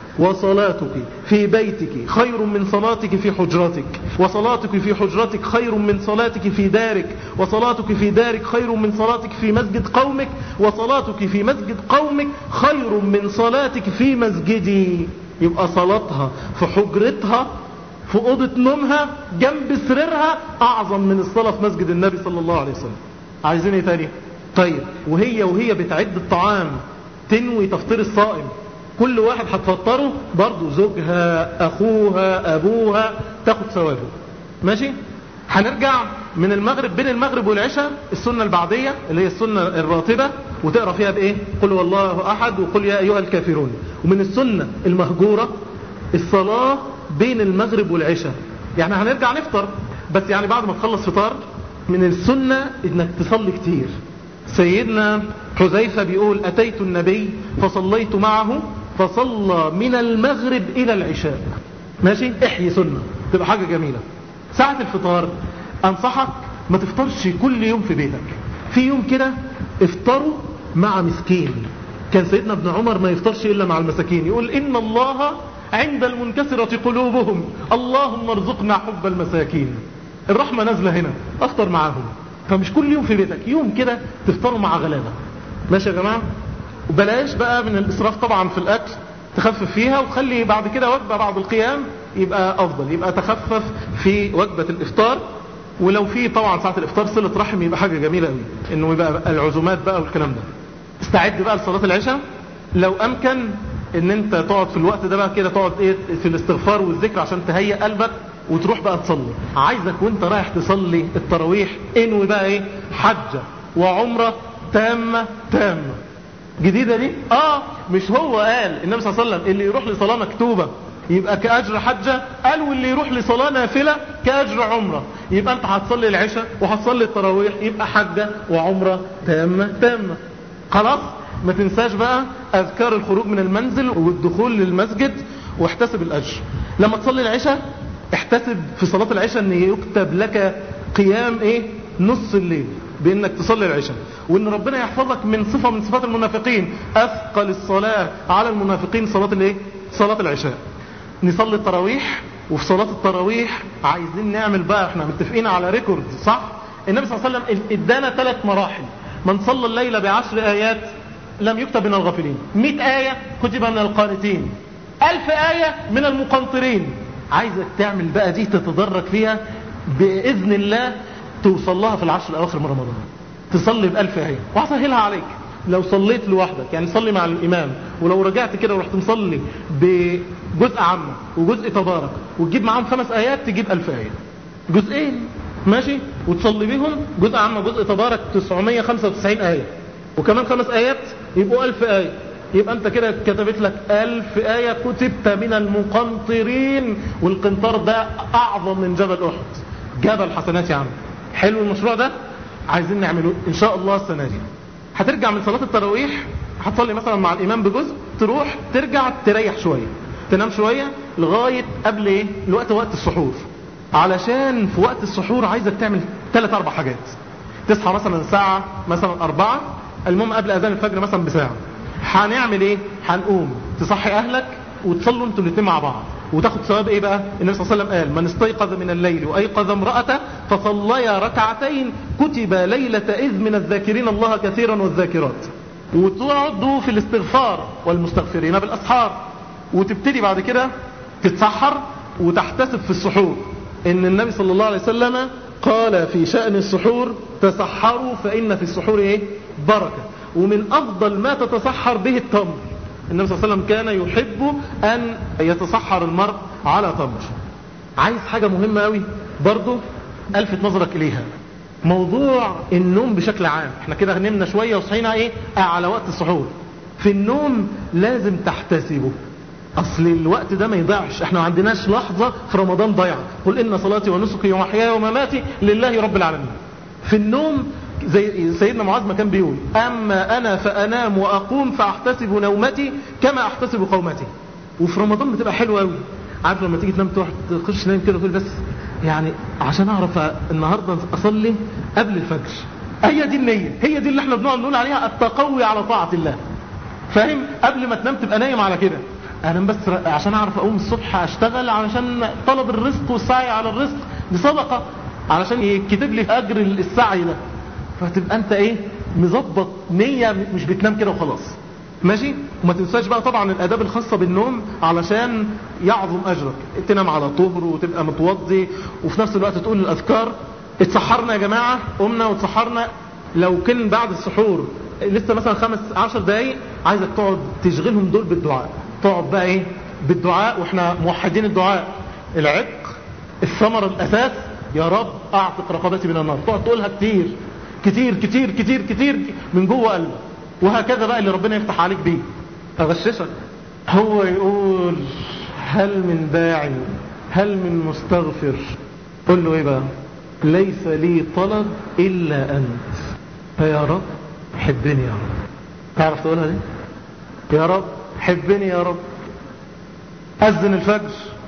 وصلاتك في بيتك خير من صلاتك في حجرتك، وصلاتك في حجرتك خير من صلاتك في دارك، وصلاتك في دارك خير من صلاتك في مسجد قومك، وصلاتك في مسجد قومك خير من صلاتك في مسجدي. يبقى صلاتها في حجرتها في أوضة نومها جنب سريرها أعظم من الصلاة في مسجد النبي صلى الله عليه وسلم. عايزين ايه تاني؟ طيب وهي وهي بتعد الطعام تنوي تفطير الصائم، كل واحد هتفطره برضو زوجها أخوها أبوها تاخد ثوابه. ماشي؟ هنرجع من المغرب، بين المغرب والعشاء السنة البعدية اللي هي السنة الراتبة، وتقرأ فيها بإيه؟ قل والله أحد وقل يا أيها الكافرون. ومن السنة المهجورة الصلاة بين المغرب والعشاء، يعني هنرجع نفطر بس يعني بعد ما تخلص فطار من السنة انك تصلي كتير. سيدنا حذيفة بيقول أتيت النبي فصليت معه فصلى من المغرب إلى العشاء. ماشي؟ احيي سنة تبقى حاجة جميلة. ساعة الفطار أنصحك ما تفطرش كل يوم في بيتك، في يوم كده افطروا مع مسكين. كان سيدنا ابن عمر ما يفطرش إلا مع المساكين، يقول إن الله عند المنكسرة قلوبهم اللهم ارزقنا حب المساكين. الرحمة نازلة هنا، افطر معاهم. فمش كل يوم في بيتك، يوم كده تفطروا مع غلابة. ماشي يا جماعة؟ وبلاش بقى من الإسراف طبعا في الأكل، تخفف فيها وتخلي بعد كده وجبة بعد القيام يبقى أفضل، يبقى تخفف في وجبة الإفطار. ولو في طبعا ساعة الإفطار صلة رحم يبقى حاجة جميلة قوي، إنه يبقى العزومات بقى والكلام ده. استعد بقى لصلاة العشاء، لو أمكن ان انت تقعد في الوقت ده بقى كده تقعد ايه في الاستغفار والذكر عشان تهيئ قلبك وتروح بقى تصلي. عايزك وانت رايح تصلي التراويح انوي بقى ايه؟ حجة وعمرة تامة تامة جديدة دي. اه مش هو قال النبي صلى الله عليه وسلم اللي يروح لصلاة مكتوبة يبقى كأجر حجة؟ قال واللي يروح لصلاة نافلة كأجر عمرة. يبقى انت هتصلي العشاء وهتصلي التراويح يبقى حجة وعمرة تامة تامة. خلاص؟ ما تنساش بقى أذكار الخروج من المنزل والدخول للمسجد، واحتسب الأجر. لما تصلي العشاء احتسب في صلاة العشاء ان يكتب لك قيام ايه؟ نص الليل بانك تصلي العشاء، وان ربنا يحفظك من صفة من صفات المنافقين. اثقل الصلاة على المنافقين صلاة الايه؟ صلاة العشاء. نصلي التراويح، وفي صلاة التراويح عايزين نعمل بقى، احنا متفقين على ريكورد صح؟ النبي صلى الله عليه وسلم ادانا ثلاث مراحل. من صلى الليلة بعشر آيات لم يكتب من الغافلين، مئة آية كتب من القانتين، ألف آية من المقنطرين. عايزك تعمل بقى دي تتدرج فيها بإذن الله، توصل لها في العشر الأواخر من رمضان. تصلي بألف آية، وهسهلها عليك لو صليت لوحدك، يعني صلي مع الإمام، ولو رجعت كده ورحت مصلي بجزء عامة وجزء تبارك وتجيب معاهم خمس آيات تجيب ألف آية، جزئين ماشي، وتصلي بيهم جزء عامة وجزء تبارك تسعمية وخمسة وتسعين آية، وكمان خمس آيات يبقوا ألف آية. يبقى أنت كده كتبت لك ألف آية كتبت من المقنطرين. والقنطار ده أعظم من جبل أحد، جبل حسنات يا عم. حلو المشروع ده، عايزين نعمله إن شاء الله السنة دي. هترجع من صلاة التراويح هتصلي مثلا مع الامام بجزء، تروح ترجع تريح شوية، تنام شوية لغاية قبل ايه الوقت، وقت السحور. علشان في وقت السحور عايزك تعمل ثلاث اربع حاجات. تصحى مثلا ساعة مثلا اربعة، المهم قبل اذان الفجر مثلا بساعة. هنعمل ايه؟ هنقوم تصحي اهلك وتصلوا انتوا الاثنين مع بعض، وتاخد ثواب ايه بقى؟ النبي صلى الله عليه وسلم قال من استيقظ من الليل وايقظ امرأته فصليا ركعتين كتب ليلة اذ من الذاكرين الله كثيرا والذاكرات. وتقعدوا في الاستغفار والمستغفرين بالاسحار. وتبتدي بعد كده تتسحر وتحتسب في السحور ان النبي صلى الله عليه وسلم قال في شأن السحور تسحروا فإن في السحور ايه؟ بركة. ومن افضل ما تتسحر به التمر. النبي صلى الله عليه وسلم كان يحب ان يتسحر المرء على تمر. عايز حاجة مهمة قوي برضو الفت نظرك اليها، موضوع النوم بشكل عام. احنا كده نمنا شوية وصحينا ايه على وقت السحور. في النوم لازم تحتسبه، اصل الوقت ده ما يضيعش. احنا ما عندناش لحظة في رمضان ضيعة. قل ان صلاتي ونسكي ومحياي ومماتي لله رب العالمين. في النوم زي سيدنا معاذ ما كان بيقول اما انا فانام واقوم فاحتسب نومتي كما احتسب قومتي. وفي رمضان بتبقى حلوة قوي. عارف لما تيجي تنام تروح تخش نايم كده تقول بس يعني عشان اعرف النهاردة اصلي قبل الفجر. هي دي النية، هي دي اللي احنا بنقعد نقول عليها التقوي على طاعة الله. فاهم؟ قبل ما تنام تبقى نايم على كده، انا بس عشان اعرف اقوم الصبح اشتغل، علشان طلب الرزق والسعي على الرزق دي صدقة، علشان يكتب لي اجر السعي ده. فتبقى انت ايه مظبط نية، مش بتنام كده وخلاص. ماشي؟ وما تنساش بقى طبعا الاداب الخاصة بالنوم علشان يعظم اجرك. تنام على طهر وتبقى متوضي وفي نفس الوقت تقول الاذكار. اتسحرنا يا جماعة، قمنا وتسحرنا. لو كان بعد السحور لسه مثلا خمس عشر دقايق، عايزك تقعد تشغلهم دول بالدعاء. تقعد بقى ايه بالدعاء، واحنا موحدين الدعاء العتق الثمر الاساس، يا رب اعتق رقبتي من النار. تقعد تقولها كتير كتير كتير كتير كتير من جوه قلبك. وهكذا بقى اللي ربنا يفتح عليك بيه. اغششك، هو يقول هل من داعي هل من مستغفر، قل له ايه بقى؟ ليس لي طلب الا انت فيا رب حبني يا رب. تعرف تقولها دي؟ يا رب حبني يا رب. أذن الفجر،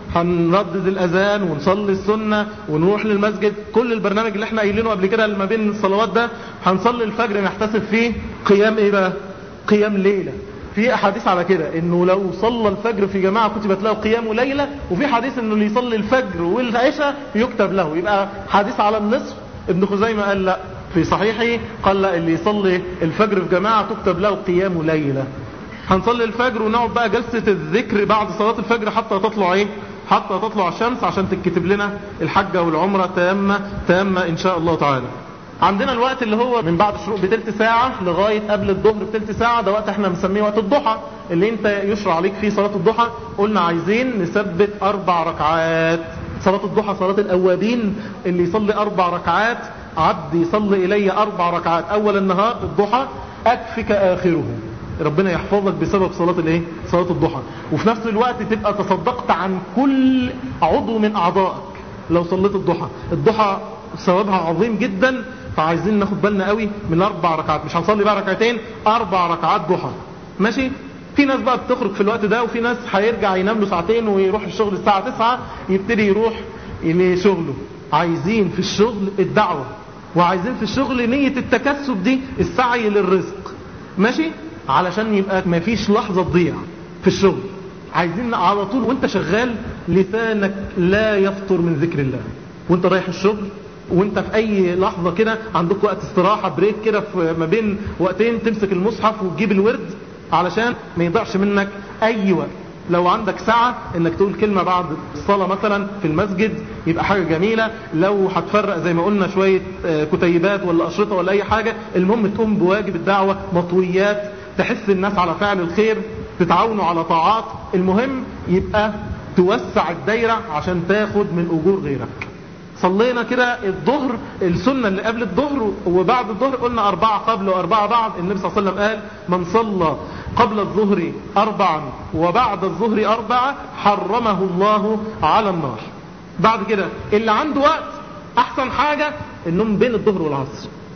هنردد الأذان ونصلي السنة ونروح للمسجد. كل البرنامج اللي احنا قايلينه قبل كده ما بين الصلوات ده هنصلي الفجر نحتسب فيه قيام ايه بقى؟ قيام ليلة. في احاديث على كده انه لو صلى الفجر في جماعة كتبت له قيام ليلة، وفي حديث انه اللي يصلي الفجر والعشاء يكتب له. يبقى حديث على النصف. ابن خزيمة قال لا في صحيحه، قال لا اللي يصلي الفجر في جماعة تكتب له قيام ليلة. هنصلي الفجر ونقعد بقى جلسة الذكر بعد صلاة الفجر حتى تطلع ايه؟ حتى تطلع الشمس، عشان تكتب لنا الحجة والعمرة تامة تامة ان شاء الله تعالى. عندنا الوقت اللي هو من بعد الشروق بتلت ساعة لغاية قبل الظهر بتلت ساعة، ده وقت احنا بنسميه وقت الضحى، اللي انت يشرع عليك فيه صلاة الضحى. قلنا عايزين نثبت اربع ركعات. صلاة الضحى صلاة الاوابين، اللي يصلي اربع ركعات عبد يصلي الي اربع ركعات اول النهار الضحى اكفك اخره. ربنا يحفظك بسبب صلاة الايه؟ صلاة الضحى. وفي نفس الوقت تبقى تصدقت عن كل عضو من اعضائك لو صليت الضحى. الضحى ثوابها عظيم جدا، فعايزين ناخد بالنا قوي من اربع ركعات. مش هنصلي بقى ركعتين، اربع ركعات ضحى. ماشي؟ في ناس بقى بتخرج في الوقت ده، وفي ناس هيرجع ينام له ساعتين ويروح الشغل الساعة تسعة يبتدي يروح لشغله. عايزين في الشغل الدعوة، وعايزين في الشغل نية التكسب دي، السعي للرزق. ماشي؟ علشان يبقى ما فيش لحظة تضيع في الشغل. عايزين على طول وانت شغال لسانك لا يفطر من ذكر الله، وانت رايح الشغل، وانت في اي لحظة كده عندك وقت استراحة بريك كده في ما بين وقتين، تمسك المصحف وتجيب الورد علشان ما يضيعش منك اي وقت. لو عندك ساعة انك تقول كلمة بعد الصلاة مثلا في المسجد يبقى حاجة جميلة. لو هتفرق زي ما قلنا شوية كتيبات ولا اشرطة ولا اي حاجة، المهم تقوم بواجب الدعوة، مطويات، تحث الناس على فعل الخير، تتعاونوا على طاعات. المهم يبقى توسع الدايرة عشان تاخد من اجور غيرك. صلينا كده الظهر، السنة اللي قبل الظهر وبعد الظهر قلنا أربعة قبل وأربعة بعد. النبي صلى الله عليه وسلم قال من صلى قبل الظهر أربعا وبعد الظهر أربعة حرمه الله على النار. بعد كده اللي عنده وقت أحسن حاجة النوم بين الظهر والعصر.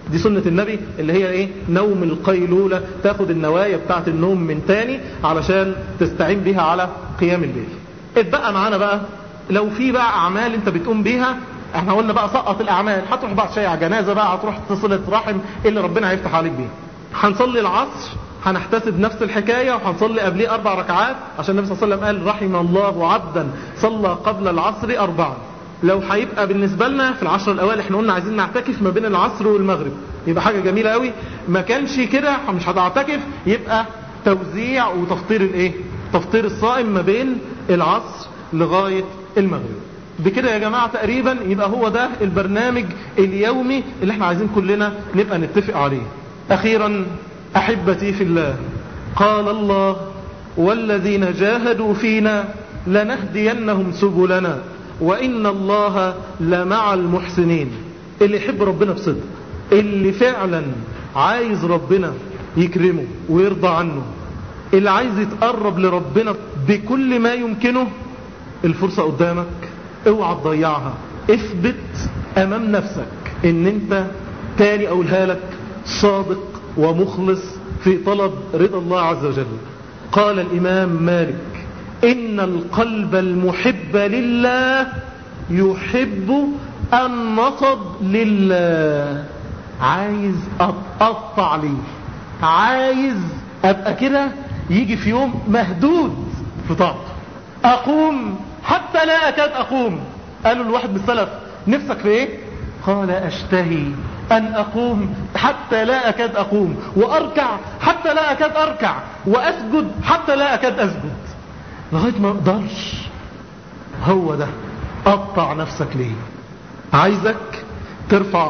دي سنة النبي اللي هي ايه؟ نوم القيلولة، تاخد النوايا بتاعت النوم من تاني علشان تستعين بيها على قيام الليل. اتبقى معانا بقى لو في بقى اعمال انت بتقوم بيها، احنا قلنا بقى سقط الاعمال، هتروح بقى تشيع جنازة بقى، هتروح تصلة رحم اللي ربنا هيفتح عليك بيه. هنصلي العصر هنحتسب نفس الحكاية، وهنصلي قبليه اربع ركعات عشان النبي صلى الله عليه وسلم قال رحم الله عبدا صلى قبل العصر اربعا. لو هيبقى بالنسبة لنا في العشر الاوائل احنا قلنا عايزين نعتكف ما بين العصر والمغرب، يبقى حاجة جميلة قوي. ما كانش كده مش هتعتكف، يبقى توزيع وتفطير الايه؟ تفطير الصائم ما بين العصر لغاية المغرب. بكده يا جماعة تقريبا يبقى هو ده البرنامج اليومي اللي احنا عايزين كلنا نبقى نتفق عليه. اخيرا احبتي في الله، قال الله والذين جاهدوا فينا لنهدينهم سبلنا وإن الله لمع المحسنين. اللي يحب ربنا بصدق، اللي فعلا عايز ربنا يكرمه ويرضى عنه، اللي عايز يتقرب لربنا بكل ما يمكنه، الفرصة قدامك اوعى تضيعها. اثبت امام نفسك ان انت تاني اقولها لك صادق ومخلص في طلب رضا الله عز وجل. قال الامام مالك ان القلب المحب لله يحب النصب لله. عايز اتقطع ليه، عايز ابقى كده يجي في يوم مهدود في طاعته، اقوم حتى لا اكاد اقوم. قالوا الواحد من السلف نفسك في ايه؟ قال اشتهي ان اقوم حتى لا اكاد اقوم، واركع حتى لا اكاد اركع، واسجد حتى لا اكاد اسجد، لغاية ما اقدرش. هو ده، قطع نفسك ليه. عايزك ترفع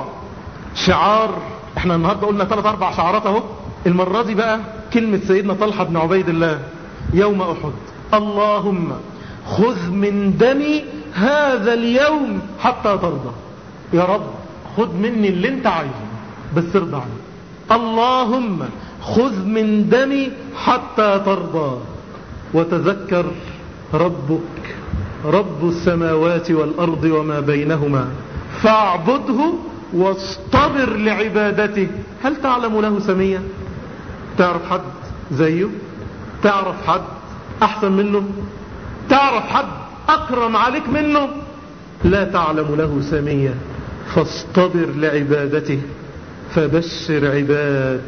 شعار، احنا النهاردة قلنا ثلاث اربع شعارات اهو، المرة دي بقى كلمة سيدنا طلحة بن عبيد الله يوم احد: اللهم خذ من دمي هذا اليوم حتى ترضى. يا رب خذ مني اللي انت عايزه بس ارضى عني. اللهم خذ من دمي حتى ترضى. وتذكر ربك رب السماوات والأرض وما بينهما فاعبده واصطبر لعبادته. هل تعلم له سميا؟ تعرف حد زيه؟ تعرف حد أحسن منه؟ تعرف حد أكرم عليك منه؟ لا تعلم له سميا. فاصطبر لعبادته. فبشر عباد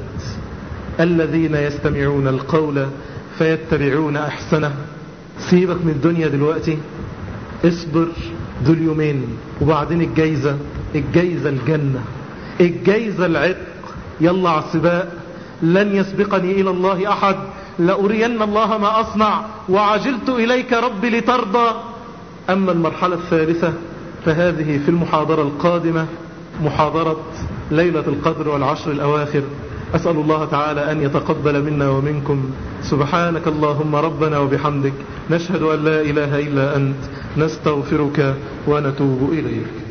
الذين يستمعون القول فيتبعون أحسنه. سيبك من الدنيا دلوقتي، اصبر دول يومين وبعدين الجايزة، الجايزة الجنة، الجايزة العتق. يلا على السباق، لن يسبقني إلى الله أحد، لأرين الله ما أصنع وعجلت إليك ربي لترضى. أما المرحلة الثالثة فهذه في المحاضرة القادمة، محاضرة ليلة القدر والعشر الأواخر. أسأل الله تعالى أن يتقبل منا ومنكم. سبحانك اللهم ربنا وبحمدك، نشهد أن لا إله إلا أنت، نستغفرك ونتوب إليك.